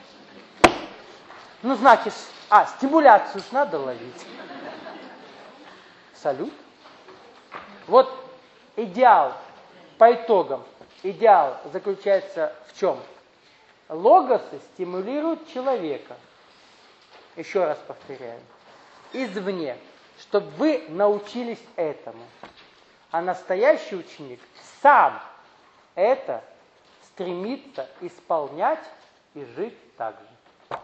Ну, значит, стимуляцию ж надо ловить. Салют. Вот идеал, по итогам, идеал заключается в чем? Логосы стимулируют человека. Еще раз повторяю. Извне, чтобы вы научились этому. А настоящий ученик сам это стремится исполнять и жить так же.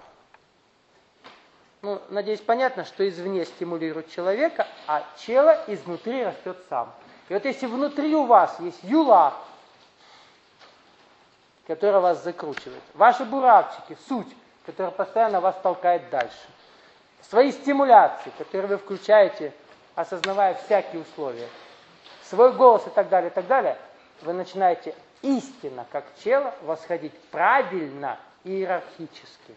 Ну, надеюсь, понятно, что извне стимулирует человека, а чело изнутри растет сам. И вот если внутри у вас есть юла, которая вас закручивает, ваши буравчики, суть, которая постоянно вас толкает дальше, свои стимуляции, которые вы включаете, осознавая всякие условия, свой голос и так далее, вы начинаете истинно, как чело, восходить правильно иерархически.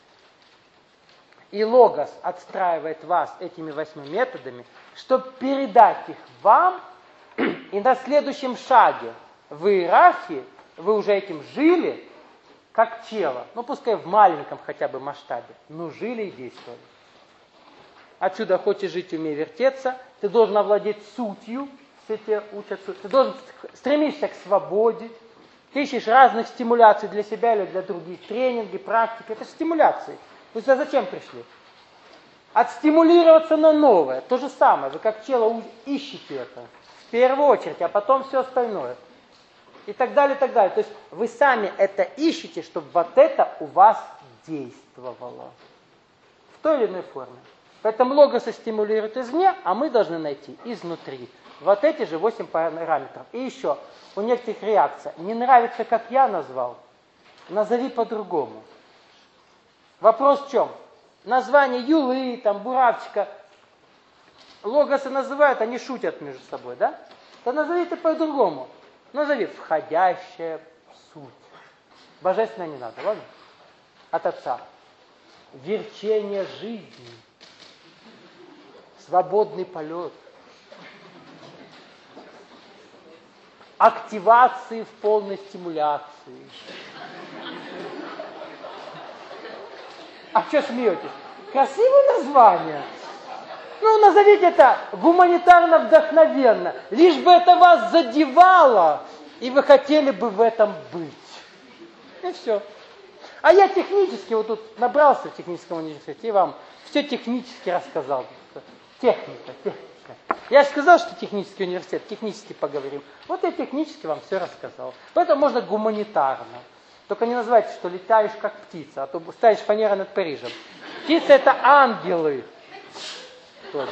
И логос отстраивает вас этими 8 методами, чтобы передать их вам И на следующем шаге в иерархии вы уже этим жили, как тело. Ну, пускай в маленьком хотя бы масштабе. Но жили и действовали. Отсюда хочешь жить, умей вертеться. Ты должен овладеть сутью. Все те учат суть. Ты должен стремишься к свободе. Ты ищешь разных стимуляций для себя или для других. Тренинги, практики. Это стимуляции. Вы сюда зачем пришли? Отстимулироваться на новое. То же самое. Вы как тело ищете это. В первую очередь, а потом все остальное. И так далее, и так далее. То есть вы сами это ищете, чтобы вот это у вас действовало. В той или иной форме. Поэтому логосы стимулируют извне, а мы должны найти изнутри. Вот эти же 8 параметров. И еще, у некоторых реакция. Не нравится, как я назвал? Назови по-другому. Вопрос в чем? Название Юлы, там, Буравчика. Логосы называют, они шутят между собой, да? Да назови ты по-другому. Назови входящая суть. Божественное не надо, ладно? От Отца. Верчение жизни. Свободный полет. Активации в полной стимуляции. А что смеетесь? Красивое название. Ну, назовите это гуманитарно-вдохновенно. Лишь бы это вас задевало, и вы хотели бы в этом быть. И все. А я технически, вот тут набрался в техническом университете, и вам все технически рассказал. Техника. Я же сказал, что технический университет, технически поговорим. Вот я технически вам все рассказал. Поэтому можно гуманитарно. Только не называйте, что летаешь как птица, а то ставишь фанера над Парижем. Птицы это ангелы. Тоже.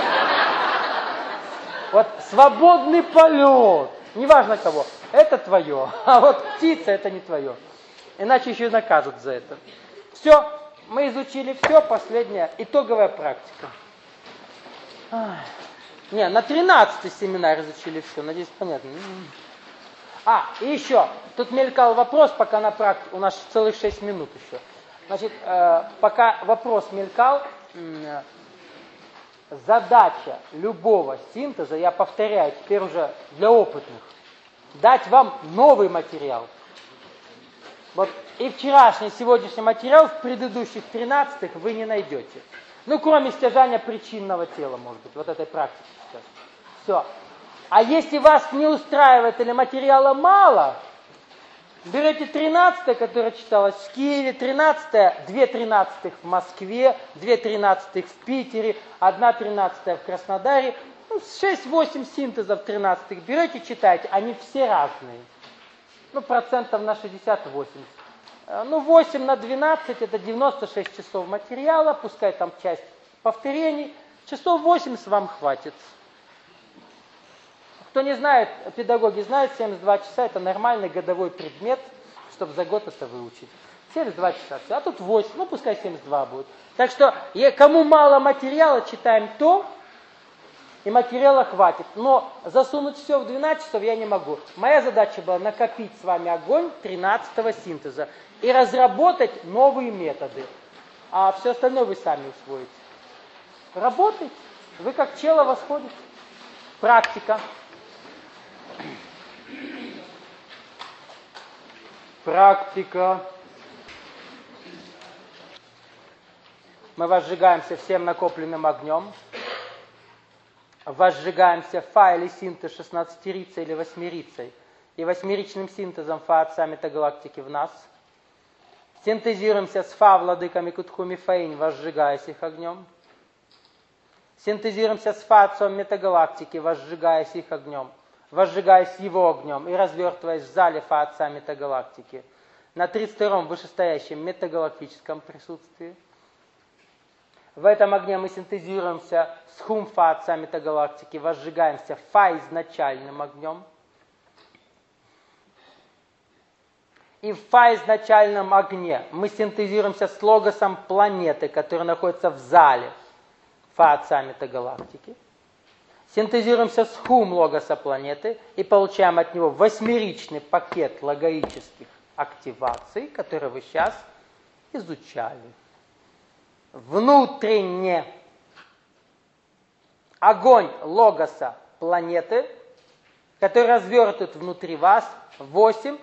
Вот свободный полет. Неважно кого. Это твое. А вот птица это не твое. Иначе еще и накажут за это. Все. Мы изучили все. Последняя итоговая практика. Не, на 13-й семинар изучили все. Надеюсь, понятно. И еще. Тут мелькал вопрос, пока на практике. У нас целых 6 минут еще. Значит, пока вопрос мелькал, задача любого синтеза, я повторяю, теперь уже для опытных, дать вам новый материал. Вот и вчерашний, и сегодняшний материал в предыдущих 13-х вы не найдете. Ну, кроме стяжания причинного тела, может быть, вот этой практики сейчас. Все. А если вас не устраивает или материала мало, берете 13-е, которое читалось в Киеве, 13-е, 2 13-х в Москве, 2 13-х в Питере, 1 13-я в Краснодаре. Ну, 6-8 синтезов 13-х берете, читайте. Они все разные. Ну, процентов на 60-80. Ну, 8 на 12 это 96 часов материала, пускай там часть повторений. Часов 80 вам хватит. Кто не знает, педагоги знают, 72 часа это нормальный годовой предмет, чтобы за год это выучить. 72 часа. А тут 8, ну пускай 72 будет. Так что, кому мало материала, читаем то, и материала хватит. Но засунуть все в 12 часов я не могу. Моя задача была накопить с вами огонь 13-го синтеза и разработать новые методы. А все остальное вы сами усвоите. Работайте. Вы как чело восходите. Практика. Практика. Мы возжигаемся всем накопленным огнем. Возжигаемся фа или синтез 16-рицей или 8-рицей. И 8-ричным синтезом фа отца метагалактики в нас. Синтезируемся с фа владыками Кутхуми Фаинь, возжигаясь их огнем. Синтезируемся с фа отцом метагалактики, возжигаясь их огнем. Возжигаясь его огнем и развертываясь в зале фа отца метагалактики. На 32-м вышестоящем метагалактическом присутствии. В этом огне мы синтезируемся с хум фа отца метагалактики, возжигаемся фа изначальным огнем. И в фа изначальном огне мы синтезируемся с логосом планеты, который находится в зале фа отца метагалактики. Синтезируемся с хум логоса планеты и получаем от него 8-ричный пакет логоических активаций, которые вы сейчас изучали. Внутренне огонь логоса планеты который развертывает внутри вас 8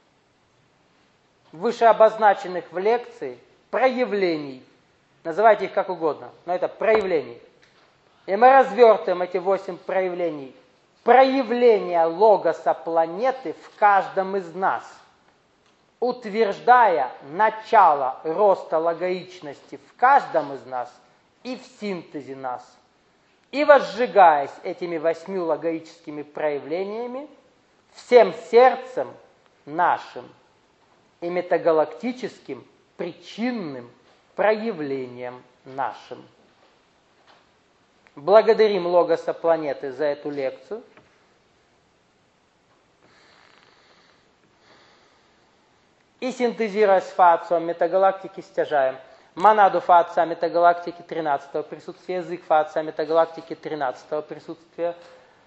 вышеобозначенных в лекции проявлений. Называйте их как угодно, но это проявления. И мы развертываем эти 8 проявлений. Проявления логоса планеты в каждом из нас, утверждая начало роста логоичности в каждом из нас и в синтезе нас. И возжигаясь этими 8 логоическими проявлениями всем сердцем нашим и метагалактическим причинным проявлением нашим. Благодарим Логоса планеты за эту лекцию. И синтезируя с фацием метагалактики, стяжаем монаду фация метагалактики 13-го присутствия, язык фация метагалактики 13-го присутствия,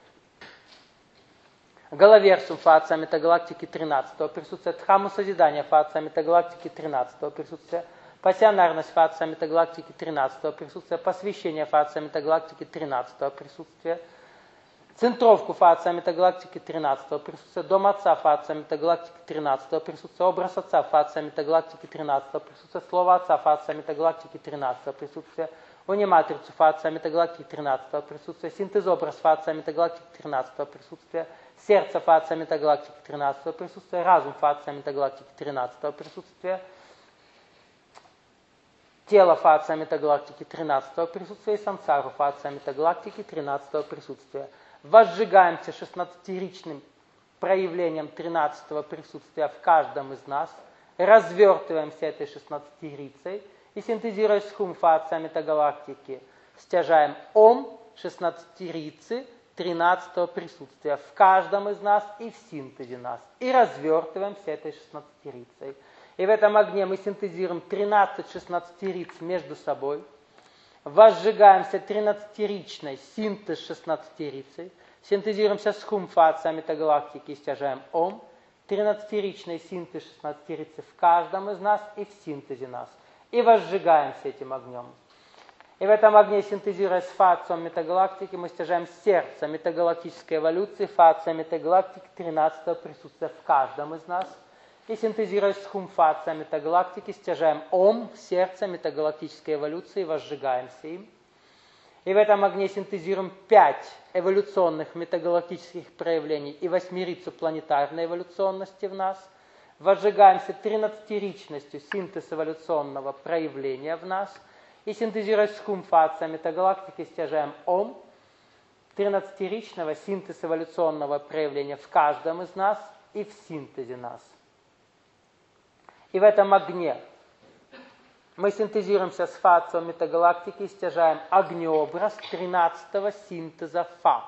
головерсум фация метагалактики 13-го присутствия, дхамму созидания фация метагалактики 13-го присутствия, пассионарность фация метагалактики 13-го присутствия, посвящение фация метагалактики 13-го присутствия, центровку фация метагалактики 13-го присутствия, дом отца фация метагалактики 13-го присутствия, образ отца фация метагалактики 13-го присутствия, слово отца фация метагалактики 13-го присутствия, униматрицу фация метагалактики 13-го присутствия, синтезобраз фация метагалактики 13-го присутствия, сердце фация метагалактики 13-го присутствия, разум фация метагалактики 13-го присутствия, тело фация метагалактики 13-го присутствия и сансару фация метагалактики 13-го присутствия. Возжигаемся 16-ричным проявлением 13-го присутствия в каждом из нас, развертываемся этой 16-рицей и синтезируя схум фация метагалактики, стяжаем ом 16-рицы 13-го присутствия в каждом из нас и в синтезе нас, и развертываемся этой 16-рицей. И в этом огне мы синтезируем 13 16-риц между собой, возжигаемся 13-ричной синтез 16-рицей, синтезируемся с хум фация метагалактики и стяжаем ом, 13-ричной синтез 16-рицы в каждом из нас и в синтезе нас, и возжигаемся этим огнем. И в этом огне, синтезируя с фацием метагалактики, мы стяжаем сердце метагалактической эволюции, фация метагалактики 13-го присутствия в каждом из нас, и синтезируя с хум фация метагалактики, стяжаем ом, сердце метагалактической эволюции, возжигаемся им. И в этом огне синтезируем 5 эволюционных метагалактических проявлений и 8-рицу планетарной эволюционности в нас. Возжигаемся 13-ричностью синтез эволюционного проявления в нас. И синтезируя с хум фация метагалактики, стяжаем ом, 13-ричного синтез эволюционного проявления в каждом из нас и в синтезе нас. И в этом огне мы синтезируемся с фацием метагалактики и стяжаем огнеобраз 13-го синтеза фа.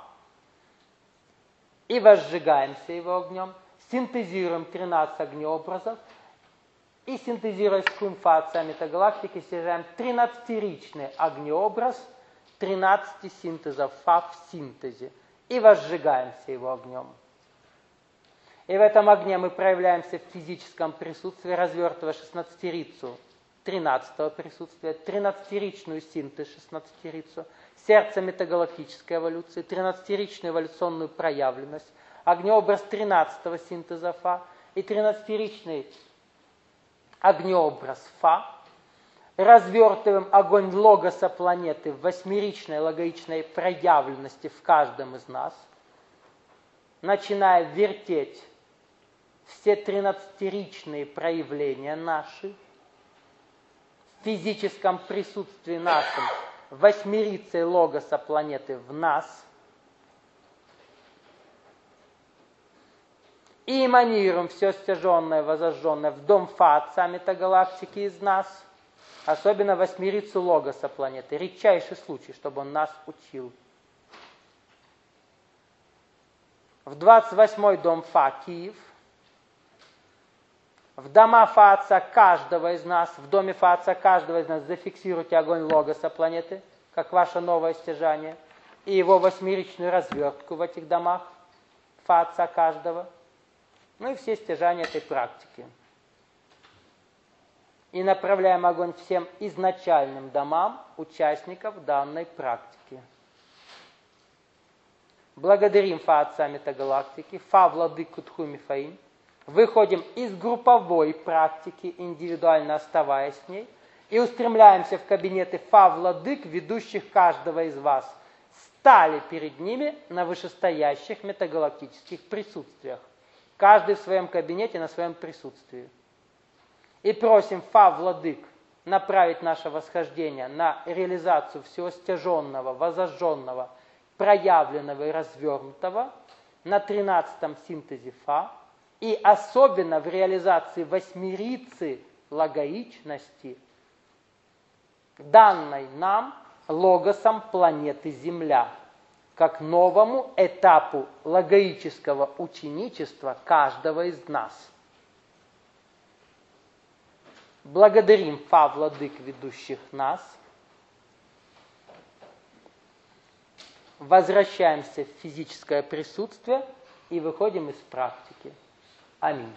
И возжигаемся его огнем, синтезируем 13 огнеобразов и синтезируя с хум фация метагалактики, стяжаем 13-ричный огнеобраз 13 синтезов фа в синтезе и возжигаемся его огнем. И в этом огне мы проявляемся в физическом присутствии, развертывая 16-рицу 13-го присутствия, 13-ричную синтез 16-рицу, сердце метагалактической эволюции, 13-ричную эволюционную проявленность, огнеобраз 13-го синтеза Фа и 13-ричный огнеобраз Фа. Развертываем огонь логоса планеты в 8-ричной логоичной проявленности в каждом из нас, начиная вертеть все 13-ричные проявления наши, в физическом присутствии нашем, 8-рицей логоса планеты в нас, и эманируем все стяженное, возожженное в дом фация метагалактики из нас, особенно 8-рицу логоса планеты, редчайший случай, чтобы он нас учил. В 28-й дом Фа, Киев, в дома фация каждого из нас, в доме фация каждого из нас зафиксируйте огонь логоса планеты, как ваше новое стяжание, и его 8-ричную развертку в этих домах фация каждого, ну и все стяжания этой практики. И направляем огонь всем изначальным домам участников данной практики. Благодарим Фа Отца Метагалактики, Фа Владыку Тхуми Фаим. Выходим из групповой практики, индивидуально оставаясь с ней, и устремляемся в кабинеты Фа Владык, ведущих каждого из вас. Стали перед ними на вышестоящих метагалактических присутствиях. Каждый в своем кабинете на своем присутствии. И просим Фа Владык направить наше восхождение на реализацию всего стяженного, возожженного, проявленного и развернутого на 13-м синтезе Фа, и особенно в реализации восьмерицы логоичности, данной нам логосом планеты Земля, как новому этапу логоического ученичества каждого из нас. Благодарим Фа Владык, ведущих нас. Возвращаемся в физическое присутствие и выходим из практики. Аминь.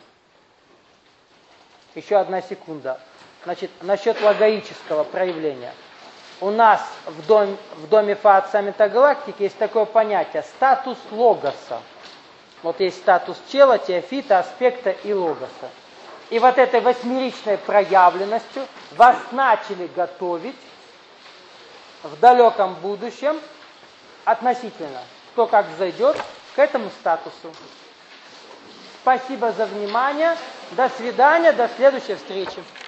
Еще одна секунда. Значит, насчет логоического проявления. У нас в доме Фа Отца Метагалактики есть такое понятие статус логоса. Вот есть статус чела, теофита, аспекта и логоса. И вот этой восьмеричной проявленностью вас начали готовить в далеком будущем относительно, кто как зайдет к этому статусу. Спасибо за внимание. До свидания, до следующей встречи.